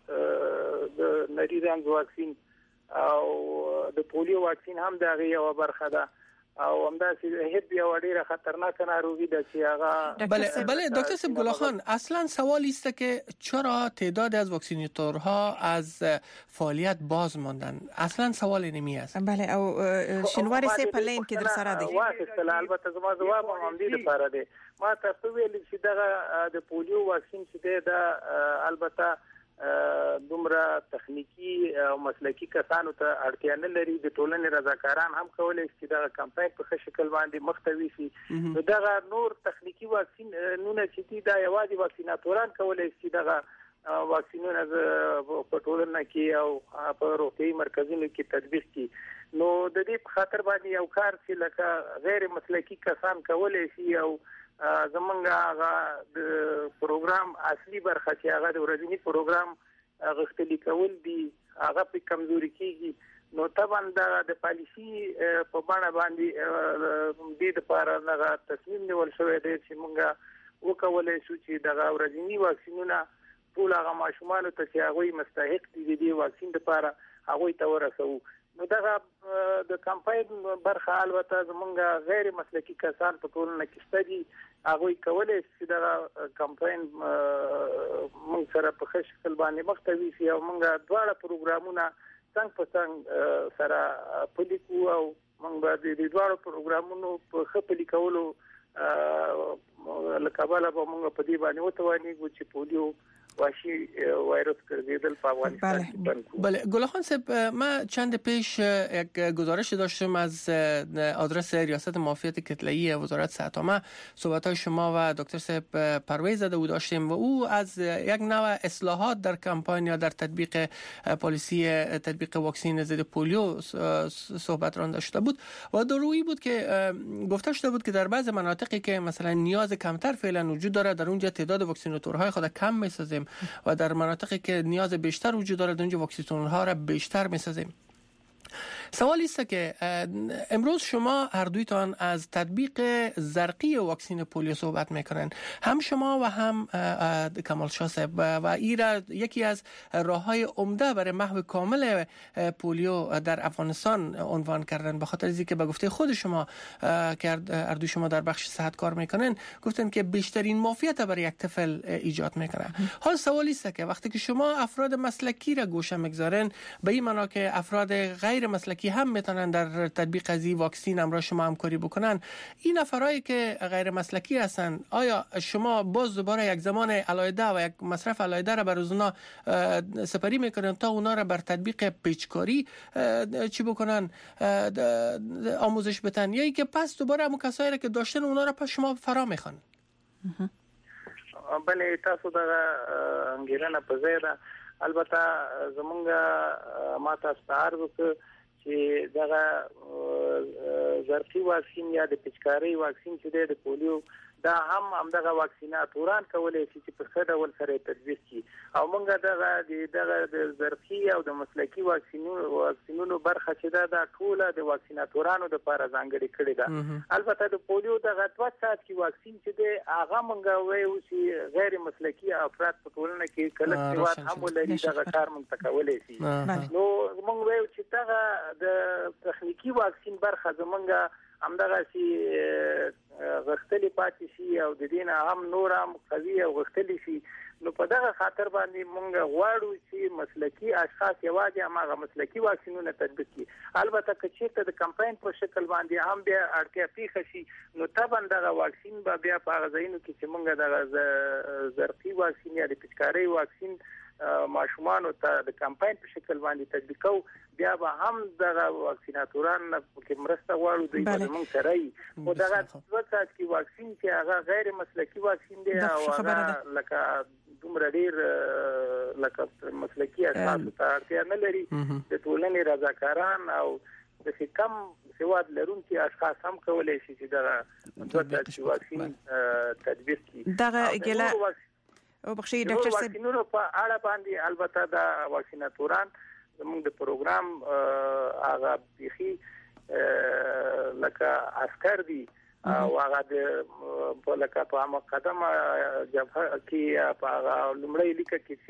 د نری رنګ واکسین او د پولیو واکسین هم دغه یو برخه ده او همداسې هیڅ یو ډیره خطرناک ناروغی ده چې هغه. بله دکتر صاحب گل خان اصلا سوال است که چرا تعداد از واکسیناتورها از فعالیت باز ماندن؟ اصلا سوال نمی است. بله او شینواری صاحب په لین کې در سره دی. واخیستل البته زما جواب هم دې لپاره دی. ما تاسو ویل چې دغه د پولیو واکسین چې دا البته دومره تخنیکی او مسلکی کسانو ته اړتیا نه لري. د ټولنې رضاکاران هم کولای شي دا کمپاین په ښه شکل باندې مختوي شي. نو دا نور تخنیکی واکسین نونه چې دا یوازې واکسیناتوران کولای شي دا واکسینونه په ټولنه کې او په روغتي مرکزونو کې تطبیق کړي. نو د دې خاطر باندې یو کار چې لکه غیر مسلکی کسان کولای شي او زمونږ هغه د پروګرام اصلي برخه چې هغه د ورځنی پروګرام غښتلي کول دي هغه په کمزوري کېږي. نو طبعا د پالیسي په بڼه باندې د لپاره هغه تصمیم نیول شوی دی چې مونږ وکولای شو چې د ورځنی واکسینونه ټول هغه ماشومان ته چې هغه مستحق دي د واکسین لپاره هغه ته ورسو. نو دا د کمپاین برخه البته زمونږ غیر مسلکی کسان په ټولنه کې ستدي هغه کولای شي دا کمپاین موږ سره په ښه شکل باندې مختوي شي او موږ دواړه پروګرامونه څنګه په څنګه سره پلیکو او موږ د دواړو پروګرامونو په ښه پلیکولو لکاباله به موږ په دې باندې وتوانیږو چې پولیو واشی وایروس ګرځیدل په افغانستان کې بند کړو. بله گلخان صاحب من چند پیش یک گزارش داشتم از آدرس ریاست معافیت کتله‌ای وزارت صحت عامه. صحبت‌های شما و دکتر صاحب پرویز زاده داشتیم و او از یک نوع اصلاحات در کمپاین یا در تطبیق پالیسی تطبیق واکسین ضد پولیو صحبت ران داشته بود و درویی بود که گفته شده بود که در بعض مناطقی که مثلا نیاز کمتر فعلا وجود داره در اونجا تعداد واکسیناتورهای خود کم می‌سازیم و در مناطقی که نیاز بیشتر وجود دارد اونجا واکسیناتورها را بیشتر می‌سازیم. سوالی است که امروز شما هر دویتان از تطبیق زرقی واکسین پولیو صحبت میکنن، هم شما و هم کمال شاه صاحب، و این یکی از راههای عمده برای محو کامل پولیو در افغانستان عنوان کردن، به خاطر اینکه به گفته خود شما که هر دوی شما در بخش صحت کار میکنن گفتن که بیشترین معافیت برای یک طفل ایجاد میکنه. حال سوالی است که وقتی که شما افراد مسلکی را گوشه میگذارن، به این معنا که افراد غیر مسلکی هم میتونن در تطبیق از این واکسین همراه شما همکاری بکنن، این افرادی که غیر مسلکی هستن آیا شما باز دوباره یک زمان علایده و یک مصرف علایده را بر اونا سپری میکنن تا اونا را بر تطبیق پیچکاری چی بکنن، آموزش بدن، یا اینکه پس دوباره همون کسایی را که داشتن اونا را پس شما فرا میخوان؟ بله تاسو دا انګیرنه په ځای ده. البته زمونږ ما تاسو ته عرض وکړ چې دغه زرقي واکسین یا د پیچکاري واکسین چې د پولیو دا هم دغه واکسیناتوران کولای شي چې په ښه ډول سره تدبیر کړي او موږ دغه ظرفي او د مسلکي واکسینونو برخه چې دا ټوله د واکسیناتورانو لپاره ځانګړي کړي ده. البته د پولیو دغه 2 ساعت کې واکسین چې دی هغه موږ وایو چې غیر مسلکي افراد په ټولنه کې کله سیوات هم لري دغه کار موږ تکولای شي. نو موږ وایو چې دغه د تخنیکی واکسین برخه زمونږ همدغه شي غختلی پاتې شي او د دین هم نور هم قوي او غختلی شي. نو په دغه خاطر باندې مونږ غواړو چې مسلکي اشخاص یوازې هغه مسلکي واکسینونه تطبیق کړي. البته که چیرته د کمپاین په شکل باندې هم بیا اړتیا پیښ شي نو طبعا دغه واکسین به بیا په هغه ځایونو کې چې مونږ دغه ظرفي واکسین یا د پچکاري واکسین ماشومان ته د کمپاین په شکل باندې تطبیقو بیا به هم دغه واکسیناتوران کې مرسته غواړو دوی به موږ سره وي. خو دغه 2 ساعت کې واکسین چې هغه غیر مسلکي واکسین دی او هغه لکه دومره ډیر لکه مسلکي اشخاص ته اړتیا نه لري. د ټولنې رضاکاران او د کم سواد لرونکي اشخاص هم کولای شي چې دغه 2 ساعت کې واکسین تطبیق کړي. دغه ګله او بخښي ډاکټر صاحب واکسینونو په اړه باندې البته د واکسیناتوران زموږ د پروګرام هغه بيخي لکه عسكر دي او هغه د لکه په مقدمه جبهه کې په هغه لمړی لیکه کې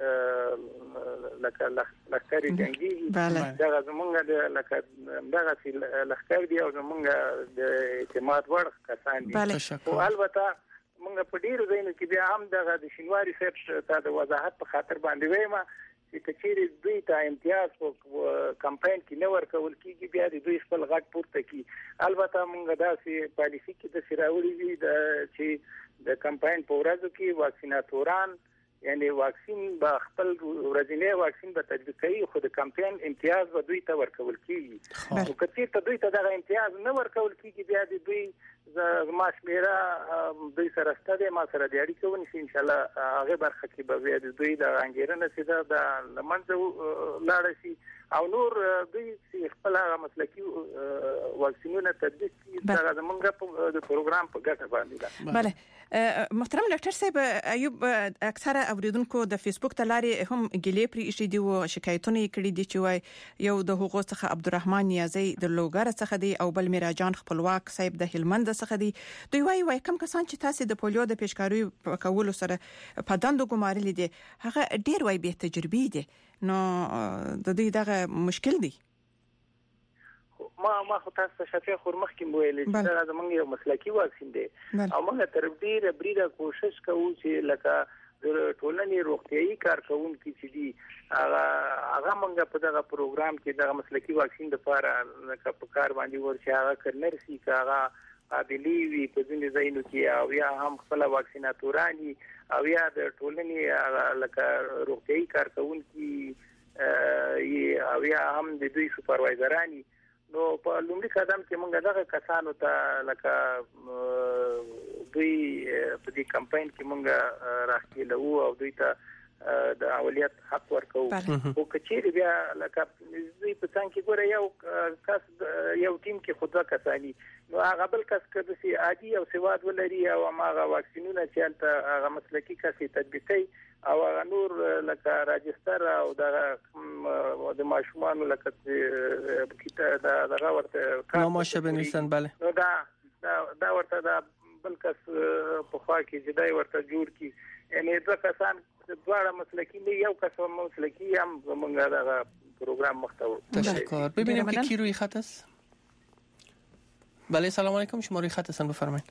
چې لکه لخر جنگي دغه زمونږ د لکه دغه چې لخر دي او زمونږ د اعتماد وړ کسان دي. او البته موږ په ډیرو ځایونو کې بیا هم دغه د شینواري صاحب ته د وضاحت په خاطر باندې وایم چې کچېری دوی ته امتیاز په کمپاین کې نه ورکول کیږي بیا د دوی خپل غږ پورته کی. البته موږ داسې پالیسي کې د سراوړي وی د چې د کمپاین په ورځو کې واکسیناتوران یعنی واکسین به خپل ورځنی واکسین به تطبیق کوي خو د کمپاین امتیاز به دوی ته ورکول کیږي. او کله چې دوی ته دغه امتیاز نه ورکول کیږي بیا د دوی زما شمیره دوی سره ستاسو ما سره د اړیکو ونشي ان شاء الله هغه برخه کې به بیا د دوی د انګیرنه سیده د لمنځه لاړ شي او نور دوی خپل هغه مسلکي واکسینونه تطبیق کړي. دا زمونږ د پروګرام په ګټه باندې ده. بله محترم ډاکټر صاحب ایوب اکثره اوریدونکو د فیسبوک ته لاري هم ګلې پری ایشي دی او شکایتونه کړي دي چې وای یو د حقوق څخه عبدالرحمن نیازی د لوګر څخه دی او بل میراجان خپلواک صاحب د هلمند څخه دی. دوی وای کم کسان چې تاسو د پولیو د پیشکاري په کولو سره په دندو ګمارلې دي هغه ډیر وای به تجربه دي نو د دې دغه مشکل دی. ما خو تاسو ته شفیع خورمخ کې ویل چې دا زمونږ یو مسلکي واکسین دی او موږ تر ډیره بریده کوشش کوو چې لکه د ټولنې روغتيایي کارکونکو چې دي هغه موږ په دغه پروګرام کې دغه مسلکي واکسین لپاره لکه په کار باندې ورشي هغه کلنرسي هغه قابلیت وي په ځینې ځایونو کې او یا هم خپل واکسیناتورانی او یا د ټولنې لکه روغتيایي کارکونکو او یا هم د دوی سپروایزرانی. نو په لومړي قدم کې موږ دغه کسانو ته لکه دوی په دې کمپاین کې موږ راخېلو او دوی ته د اولیت حق ورکو. او کچېری بیا لکه دوی په څنګه کې ګوره یو کس یو ټیم کې خود کسانی نو هغه بل کس کده سي عادي او سواد ولري او هغه واکسینونه چې ته هغه مسلکي کسي تطبیقي او نور لکه راجستر او د ماشومان لکه کیته دغه ورته نو ماشه بنویسن. بله نو دا ورته دا بل کس په خوا کې چې دای ورته جوړ کی یعنی دوه کسان دواړه مسلکي نه یو کس مسلکي هم موږ دا پروګرام محتوا. تشکر. ببینیم که کی روی خط است. بله سلام علیکم شما روی خط هستن بفرمایید.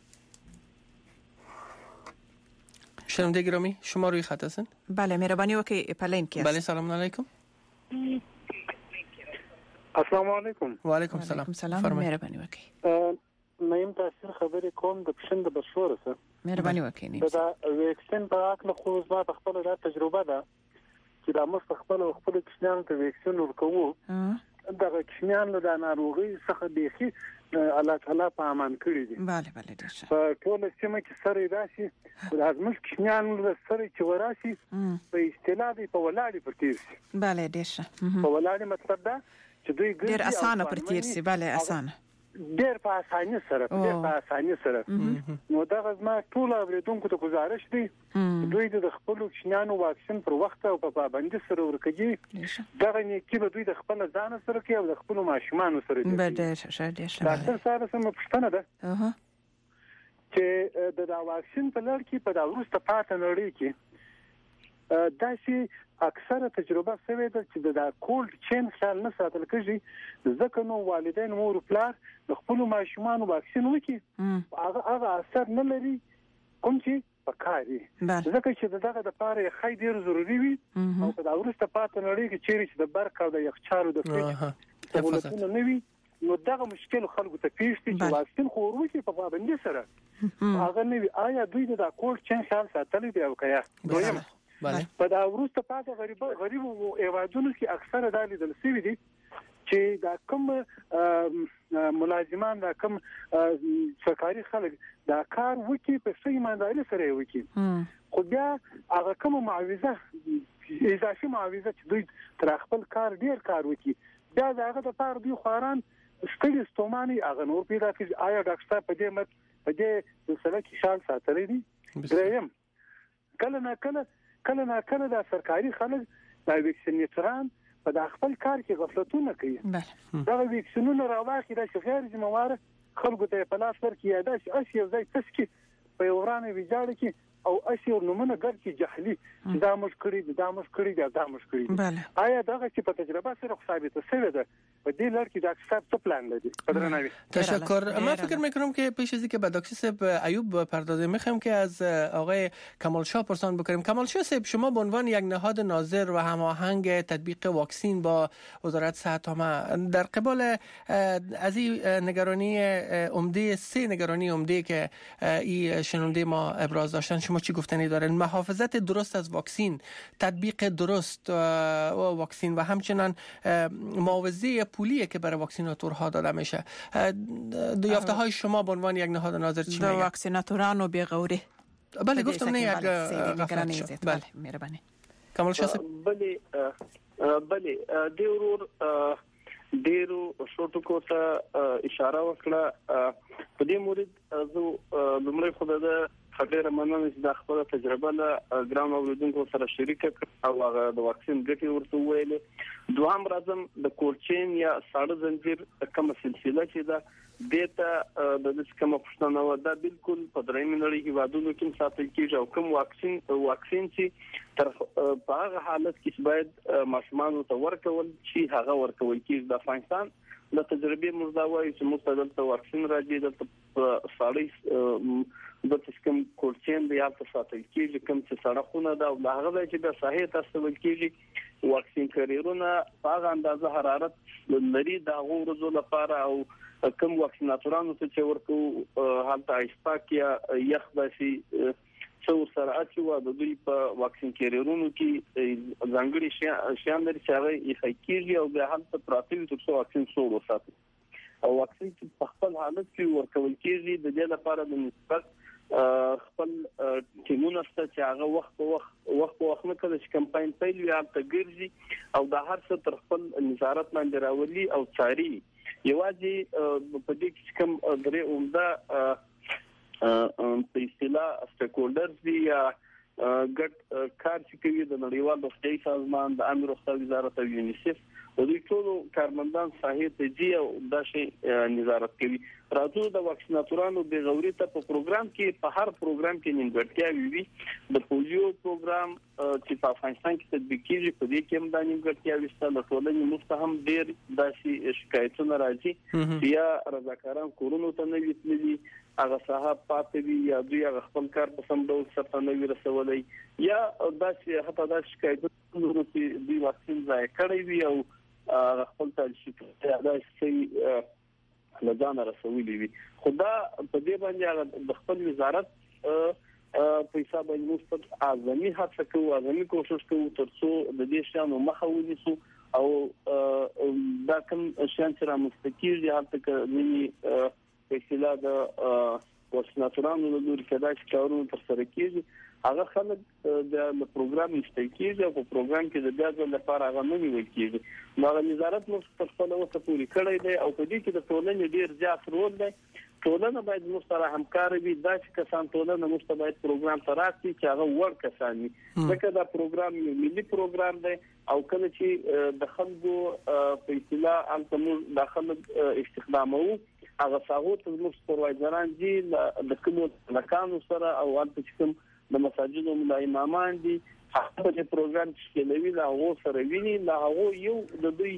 شنونده گرامی شما روی خط هستن؟ بله مهربانی وکي پلین کې. بله سلام علیکم. السلام علیکم. و علیکم السلام. سلام مهربانی وکي. نیم تاسو خبرې کوم د پښند بشور سره. مهربانی وکي. دا ویکسین په اړه خو زما په خپل دا تجربه ده چې دا موږ خپل کسان ته ویکسین ورکوو. دا کسان له ناروغي څخه بيخي الله تعالی په امان کړی دي. بله ډیره. په ټول سیمه کې سره راشي لازم کسان له سره چې وراشي په اصطلاح دی په ولاړی پر تیر شي. بله ډیره. په ولاړی مطلب دا چې دوی ډیر اسانه پر تیر شي. بله اسانه. ډېر په اسانۍ سره نو دا غوښمه ټول اوریدونکو ته گزارش دی دوی د خپل کوچنیانو واکسین پر وخت او په پابندۍ سره ورکړي دا نه کې به دوی د خپل ځان سره کې او د خپل ماشومان سره دي دا سره سم پښتنه ده چې د واکسین په لړ کې په دا ورسته پاتې نړۍ کې دا شي اکثره تجربه شوې ده چې د کولډ چین خیال نه ساتل کېږي ځکه نو والدین مور پلار د خپل ماشومان واکسین وکړي هغه اثر نه لري کوم چې پکاري ځکه چې دغه د پاره خې ډیر ضروری وي او په دا ورسته پاتې نړۍ کې چیرې چې د برق او د یخچالو د فریج سہولتونه نه وي نو دغه مشکل خلکو ته پیښ دي چې واکسین خو ورکړي په پابندۍ سره هغه نه وي آیا دوی د کولډ چین خیال ساتل دي او کیا دویم په دا ورسته پاتې غریب ایوادونو کې اکثره د لیدل سوي دي چې دا کوم ملازمان دا کوم سرکاري خلک دا کار وکي په صحیح ایمانداري سره وکي خو بیا هغه کوم معاوضه اضافي معاوضه چې دوی تر خپل کار ډیر کار وکي بیا داغه د پاره دوی خوران ستړي ستوماني هغه نور پیدا کوي آیا ډاکټر په دې د سړک شال ساتلې دي دریم کله نه کله دا سرکاري خلک دا ویکسینیټران په د خپل کار کې غفلتونه کوي دا ویکسینونه راوخی دا غیر ذمہوار خلکو ته په لاس ورکړي دا چې یو ځای تسکی په ورانه ویجاړ کې او اشیاء نمونه ګر کې جهلي دا مشکړي آیا دا چې په تجربه سره ثابت شوی ده په دې لړ کې دا څه پلان لري قدرنوي تشکر من فکر میکنم که پیش از اینکه به دکتر صاحب ایوب بپردازیم میخوایم که از آقای کمال شاه پرسان بکنیم. کمال شاه صاحب شما به عنوان یک نهاد ناظر و هماهنگ تطبیق واکسین با وزارت صحت عامه در قبال از این نگرانی عمده که این شنونده ما ابراز داشتن شما چی گفتنی دارین؟ محافظت درست از واکسین، تطبیق درست واکسین و همچنان معاوضه پولی که برای واکسیناتورها داده میشه، یافته های شما به عنوان یک نهاد ناظر چی میگه؟ واکسیناتوران و بیغوری. بله گفتم نه یک غفلت شد. بله مهربانی. کمال شاه صاحب. بله ډیرو شورټو کوته اشاره وکړه په دې مورید زه لمړی خدای د خبره مننه چې د خپل تجربه له ګرام اوریدونکو سره شریک او هغه د واکسین ګټي ورته ویلې دوهم راځم د کولچین یا ساړه زنجیر کومه سلسله چې دا دیتا د دې کومه پښتنه و دا بالکل په درېمه نړۍ کې وادونو کې ساتل کېږي او کوم واکسین چې تر په هغه حالت کې باید ماشومان ته ورکول شي هغه ورکول کېږي د افغانستان د تجربه مزداوي چې مستقل واکسین راځي د ساړې د تسکم کورچین د یاد ساتل کېږي کوم چې سړکونه دا او هغه چې د صحیح تاسو کېږي واکسین کریرونه هغه اندازه حرارت لري دا غوړو لپاره او کوم واکسیناتورانو ته ورکو حالت ایسپاک یا یخ داسي څو سرعت و د دوی په واکسین کریرونو کې ځانګړي شیان لري چې هغه یې کېږي او به حالت پراتی تر څو واکسین سور وساتي او واکسین په خپل حالت کې ورکول کېږي د دې لپاره د نسبت خپل ټیمونه چې هغه وخت نه کله چې کمپاین پیل وي هغه ګرځي او د هر څه تر خپل نظارت باندې راولي او څاري یوازې په دې کې کوم درې عمده په اصطلاح سټیکولډرز دي یا ګډ کار چې کوي د نړیوال روغتیايي سازمان د امن روغتیا وزارت او یونیسف د دې ټولو کارمندان صحیح تجزیه او د شی نظارت کوي راځو د واکسیناتورانو د غوري ته په پروګرام کې په هر پروګرام کې نیمګړتیا وي د پولیو پروګرام چې په افغانستان کې تطبیق کیږي په دې کې هم د نیمګړتیا وسته د ټولنې مستهم ډیر داسي شکایتونه راځي یا رضاکاران کورونو ته نه ویتلي هغه صاحب پاتې وي یا دوی هغه خپل کار په سم ډول سره نه ورسولي یا داسي حتی دا شکایتونه چې دوی واکسین ځای کړی وي او خپل تلشي دا شي لږه رسولي وي خدا په دې باندې د خپل وزارت په حساب باندې مستقل اعظمي هڅه کوي اعظمي کوشش کوي ترڅو د دې شانو مخه ونیسو او دا کوم شان چې را مستقیل دي هلته کې په اصطلاح د واکسیناتورانو له لوري کېدای شي کارونه تر سره کیږي هغه خلک د پروګرام استفاده په پروګرام کې د بیا لپاره هغه نه نیول کیږي نو وزارت مو په خپل وخت پوری کړی دی او په دې کې د ټولنې ډیر زیات رول دی ټولنه باید موږ سره همکار وي دا چې کسان ټولنه موږ باید پروګرام ته راسي چې هغه ور کسان وي ځکه دا پروګرام یو ملي پروګرام دی او کله چې د خلکو په اطلاع انتمو داخله استخدامو هغه څنګه ته موږ سپروایزران دي د کومو لکانو سره او چې کوم د مساجدو د امامان دي هغه په پروګرام کې لوي لا هغه سره ویني لا هغه یو د دوی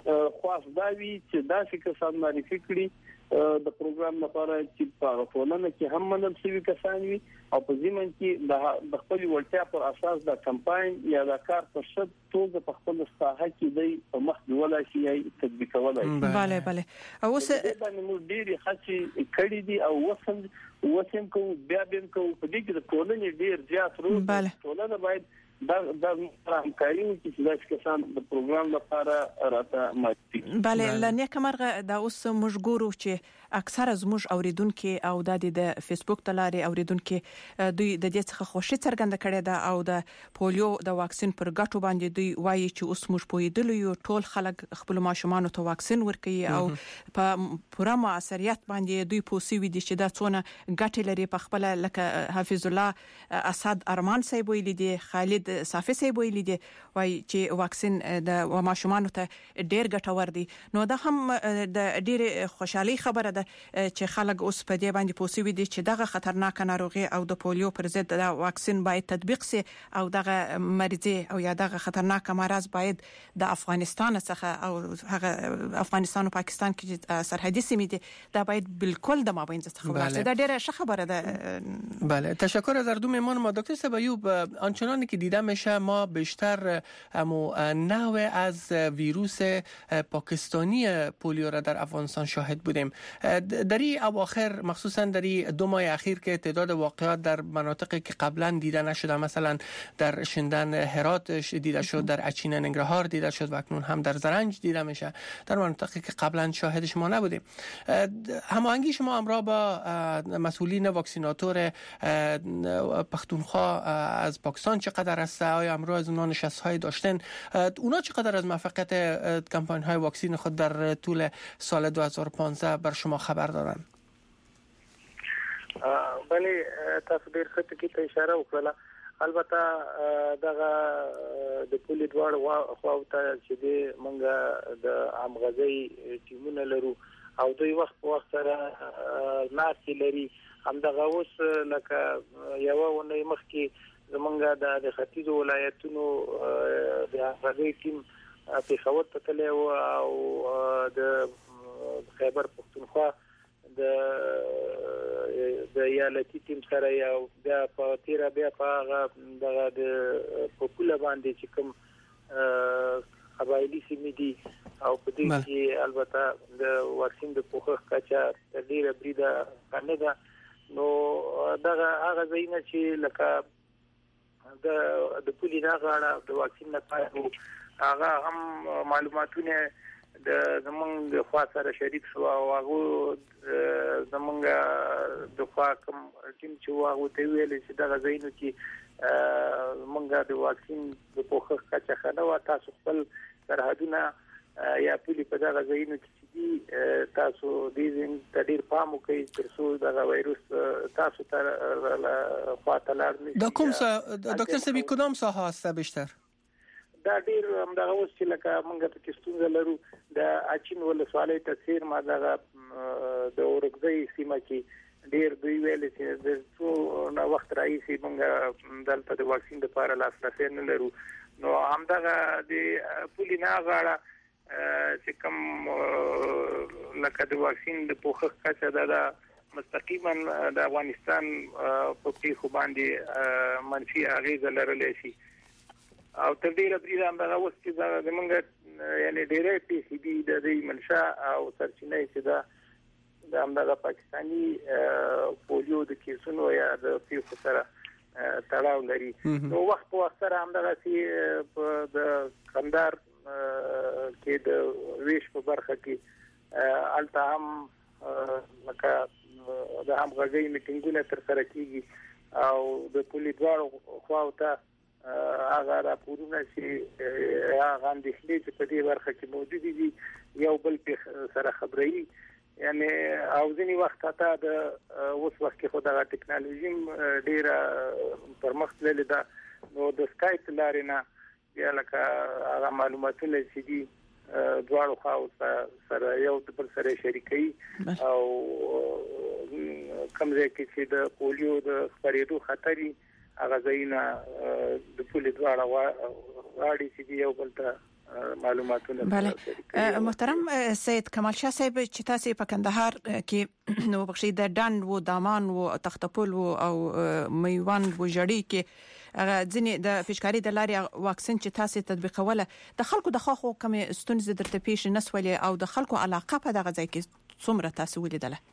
خاص داوی چې داسې کسان معرفي کړي د پروګرام لپاره چې په ټولنه کې هم منل شوی کسان وي او په ځمن کې د خپل ورتیا پر اساس د کمپاین یا د کار په شت توګه په خپل ساحه کې د مخ ولای شي تطبیقولای شي bale bale او اوس باندې موږ ډېری هڅې کړې دي او وسم کو بیا بیم کو په دې کې د ټولنې ډېر زیات رول ټولنه باید دا همکاري چې د کسان د پروګرام لپاره راته ماتي bale لنه کمرغه دا اوس موږ ګورو چې اکثره زموږ اوریدونکو او د فیسبوک تلاري اوریدونکو دوی د دې څخه خوشی څرګنده کړي دا او د پولیو د واکسین پر ګټو باندې دوی وایي چې اوس موږ پویدل یو ټول خلک خپل ماشومان ته واکسین ورکړي او په پوره موثریت باندې دوی پوسی وي چې دا څونه ګټه لري په خپل لکه حافظ الله اسد ارمان صاحب ویلي دي خالد صافي صاحب ویلي دي وایي چې واکسین د ماشومان ته ډېر ګټور دي نو دا هم د ډېر خوشحالي خبره ده چې خلک اوس په دې باندې پوسوي دي چې دغه خطرناک ناروغي او د پولیو پر ضد د واکسین باید تطبیق شي او دغه مریضي او یا دغه خطرناک مرض باید د افغانستان څخه او هغه افغانستان او پاکستان کې سرحدي سیمې دي دا باید بالکل د مابین څخه ورسته دا ډیره ښه خبره ده بله تشکر از اردو میمان ما دکتر سبایوب آنچنانی که دیده میشه ما بیشتر نوع از ویروس پاکستانی پولیو را در افغانستان شاهد بودیم در این اواخر مخصوصا در این 2 ماه اخیر که تعداد واقعات در مناطقی که قبلا دیده نشده مثلا در شندن هرات دیده شد در اچین ننگرهار دیده شد و اکنون هم در زرنج دیده میشه در مناطقی که قبلا شاهدش ما نبودیم هماهنگی شما همراه با مسئولین واکسیناتور پختونخوا از پاکستان چقدر است آیا همراه از اونها نشست‌های داشتن اونا چقدر از موفقیت کمپاین‌های واکسین خود در طول سال 2015 بر شما خبر دارن بله تاسو ډیر ښه ټکی ته اشاره وکړه البته دغه د پولی دواړو خواته چې د منګه د عامغذي ټیمونه لرو او دوی وخت په وخت سره ناسي لري همدغه اوس لکه یو ونه مخکې زمونږ د ختیځ ولایتونو د عامغذي ټیم په خبر ته تللی او د خیبر پختونخوا د یالتی ټیم سره یو بیا په تیرا بیا په دغه د پوپولا باندې چې کوم قبایلی سیمې دي او په دې کې البته د واکسین د پوښښ کچا ډیره بریده کنه ده نو دغه هغه ځایونه چې لکه د پولینا غاړه د واکسین لپاره هغه هم معلوماتونه د زمونږ خوا سره شریک شو او هغه زمونږ د خوا کوم ټیم چې هغه ته ویل چې دا غوښنه چې مونږه د واکسین د پوښښ کچا خنه و تاسو خپل سرحدونه یا پولی په دا غوښنه چې تاسو دې تدیر پام کوي تر څو دا وایروس تاسو ته خواته لاړ نشي دا کوم دکتر سبی کدام ساحه است بیشتر دا ډیر همدغه اوس چې لکه موږ په کیستون لرو د اچین ولسوالۍ تفسیر ما دغه د اورګزۍ سیمه کې ډیر دوی ویل چې د څو وخت راځي موږ دلته د واکسین لپاره لاسرسي نه لرو نو همدغه د پولینا غاړه چې کوم لکه د واکسین د پوښښ کچا د مستقیما د افغانستان په پیښو باندې منفي اغیزه لرلی شي او تر ډیره بریده همدغه اوس چې دا زمونږ یعنی ډیره پی سی بي د دې منشا او سرچینه چې دا همدغه پاکستانی پولیو د کیسونو یا د پیښو سره تړاو لري نو وخت په وخت سره همدغه چې د کندهار کې د ویش په برخه کې الته هم لکه د همغږي میټینګونه تر سره کیږي او د پولیس دواړو خواته هغه راپورونه چې هغه اندېښنې چې په دې برخه کې موجود دي یو بل په سره خبري یعنی او ځینی وخت ته د اوس وخت کې خدای ټکنالوژي ډیره پرمخ تللې ده نو د سکایپ لارې نه یا لکه هغه معلوماتونه چې دي دواړو خواو سره یو بل سره شریکي او کوم ځای کې چې د پولیو د خبرېدو خطري هغه ځایونه د پولیس دواړه غاړي چې یو بل ته معلوماتونه بله محترم سید کمال شاه صاحب چې تاسو په کندهار کې نو بخښي د ډند و دامان و تختپل او میوان و جړی کې هغه ځنې د فشکاري د لارې واکسین چې تاسو تطبیقوله د خلکو د خاخو کم ستونزې درته پیښ نسولې او د خلکو علاقه په دغه ځای کې څومره تاسو ولیدله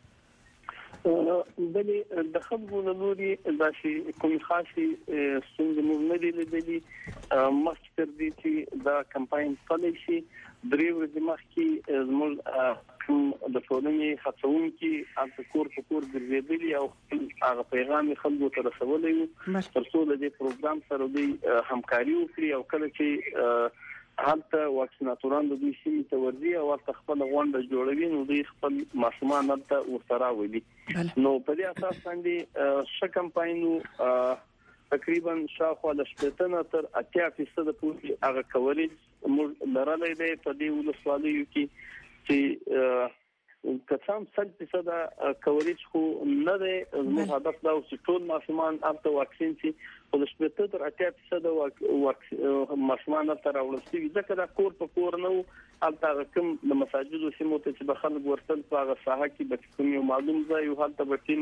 بلې د خلکو نوري د شي کوم خاصي څنګه موږ نه دي لیدلي مخکې تر دې چې دا کمپاین پلی شي درې ورځې مخکې زموږ د ټولنې هڅونکي د کور په کور ګرځېدلي او هغه پیغام خلکو ته رسولي تر څو د دې پروګرام سره د همکاري وکړي او کله چې حالته واکسیناتوران د دوی سیمې ته ورځي او ورته خپل غونډه جوړوي نو دوی خپل ماشومان ته ورسره ولي نو په دې اساس باندې ش کمپاینو تقریبا شاوخوا د 70 تر 80% پورې هغه کوریج موږ لرلې ده په دې ولسوالیو کې چې کڅام 100% کوریج خو نه ده نو هدف دا چې ټول ماشومان افته واکسین شي او د 70 تر 80% ماشومان ته راوړل شي ځکه دا کور په کور نه البته کوم د مساجدو سیمو ته چې بخلک ورتل په هغه ساحه کې د کوم معلوم ځای او حالت بټین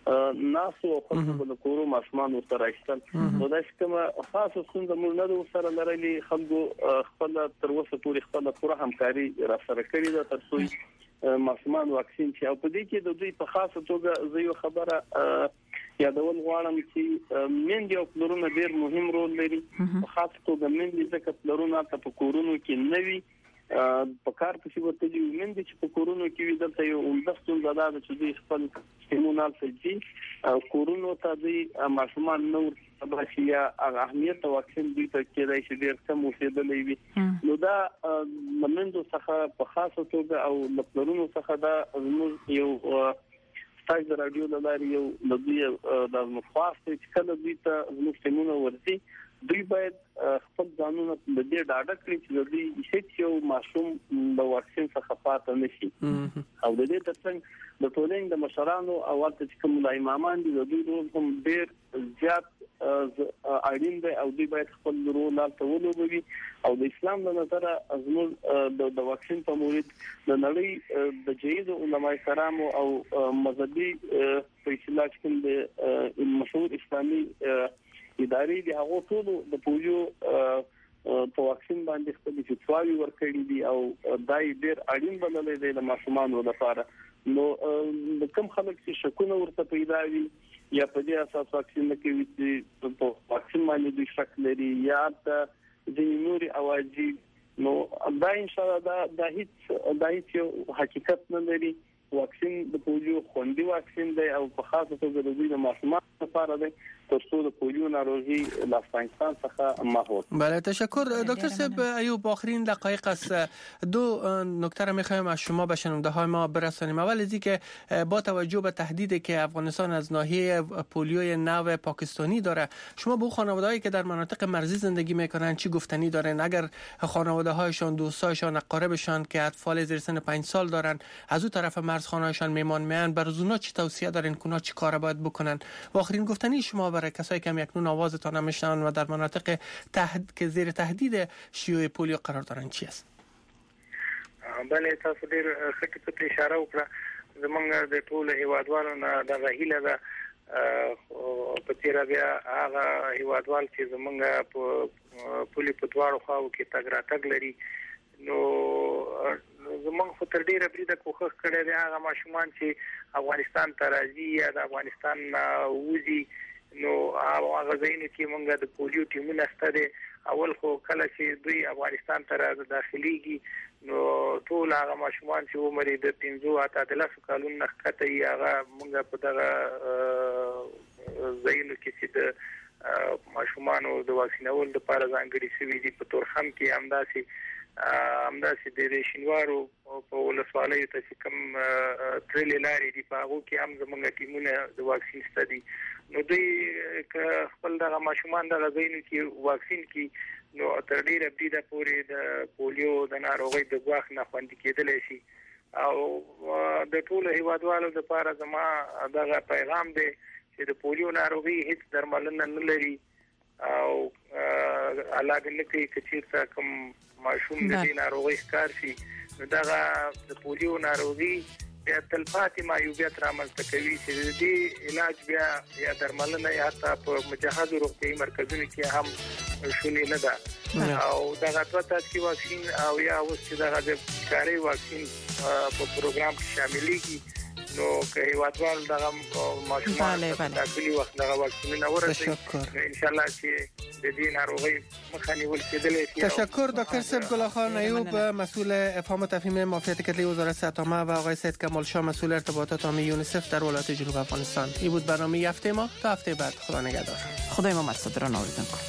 ناسو او خلکو د کورو ماشومان ورته راځل نو دا کومه خاصه څنګه موږ نه سره لرلي خلکو خپل تر اوسه پورې خپل پوره همکاري را سره کړې ده تر څو ماشومان واکسین شي او په دې کې د دوی په خاصه توګه زه یو خبره یادول غواړم چې مندي او پلرونه ډېر مهم رول لري په خاصه توګه مندي ځکه پلرونه په کورونو کې نوي په کار کې ورته دي مندي چې په کورونو کې وي دلته یو اندستون زده چې دوی خپل سیمونال سجي کورونو ته دوی ماشومان نور باشیا اهمیت واکسین دوی ته کېدای شي ډېر کم وسیدلې وي نو دا مندو څخه په خاصه توګه او لپلرونو څخه دا یو تاسو د رادیو د لارې یو د دوی د مخاص چې کله دوی ته زموږ سیمونه ورسي دوی باید خپل ځانونه د دې ډاډه کړي چې دوی هیڅ یو معصوم د واکسین څخه پاتې نشي او د دې ترڅنګ د ټولنې د مشرانو او ورته کوم د امامان دي د دوی رول هم ډېر زیات اړین دی او دوی باید خپل رول ته ولوبوي او د اسلام له نظره زموږ د واکسین په مورید د نړۍ د جهاد علماء کرام او مذهبي فیصله کوم د مشهور اسلامي ادارې د هغو ټول د پولیو په واکسین باندې خپل فتواوی ورکړي دي او دای ډېر اړین بللې دي د ماشومانو لپاره نو کوم خلک چې شکونه ورته پیدا وي یا په دې اساس واکسین نه کوي چې په واکسین باندې دوی شک لري یا د نوري اواجی نو دا ان شاء الله دا هیڅ یو حقیقت نه لري واکسین د پولیو خوندي واکسین دی او په خاصه توګه د دوی د ماشومانو لپاره دی ترڅو د پولیو ناروغي له افغانستان څخه محفوظ. بله تشکر دکتر صاحب. ایوب آخرین دقایق است دو نکته را می‌خوایم از شما به شنونده های ما برسانیم. اول از اینکه با توجه به تهدیدی که افغانستان از ناحیه پولیوی نو پاکستانی داره شما به خانواده‌هایی که در مناطق مرزی زندگی میکنن چی گفتنی دارین؟ اگر خانواده‌هایشان دوستایشان اقاربشان که اطفال زیر سن 5 سال دارن از اون طرف مرزخانه‌هایشان میمان میان برای اونا چی توصیه دارین که اونا چی کار باید بکنن؟ و آخرین گفتنی شما برای کسایی که اکنون آوازتان نمیشنون و در مناطق که زیر تهدید شیوع پولیو قرار دارن چی است؟ بله تاسو ډیر ښه په اشاره وکړه زمونږ د ټول هیوادوالو نه د غهیله ده په تیر بیا هغه هیوادوال چې زمونږ په پولیو په دواړو خواو کې تګ راتګ لري نو زمونږ خو تر ډیره بریده کوښښ کړی دی هغه ماشومان چې افغانستان ته راځي یا د افغانستان وځي نو هغه ځینې چې موږ د پولیو ټیمونه ستاره اول خو کله چې دوی افغانستان ته داخليږي نو ټول هغه ماشومان چې عمر د 15 کالونو نه ښکته یې هغه موږ په دغه ځایونو کې چې د ماشومانو د واکسینول لپاره ځانګړي شوي دي په تورخم کې همداسې د شینوارو په ولسوالۍ ته چې کوم ترلې لارې دي په هغه کې هم زموږ ټیمونه د واکسین ستدي نو دوی خپل د ماشومان د غوښتنې کې واکسین کې نو تر ډیره بده پورې د پولیو د ناروغۍ د غواخ نه خوندي کېدل شي او د ټولو هیوادوالو لپاره زما دغه پیغام دی چې د پولیو ناروغي هیڅ درملنه نه لري او علاج نه کوي چې کوم ماشوم د دې ناروغي ښکار شي نو دغه د پولیو ناروغي بیا تلپاتې معیوبیت رامنځته کوي چې د دې علاج بیا یا درملنه یا حتی په مجهز روغتیايي مرکزونو کې هم شونې نه ده او دغه تاسو واکسین او یا اوس چې دغه د کاري واکسین په پروګرام کې شاملېږي نو که هیوادوال دغه ماشومان په داخلي وخت دغه واکسینونه ورسوي ان شاء الله چې د دې ناروغي مخه نیول کېدلی شي. تشکر دکتر سید گلخان ایوب مسئول افهام و تفهیم معافیت کلی وزارت صحت عامه و آقای سید کمال شاه مسئول ارتباطات عامه یونیسف در ولایت جنوب افغانستان. این بود برنامه هفته ما تا هفته بعد. خدا نگهدار. خدای ما مرصد را نوردن کن.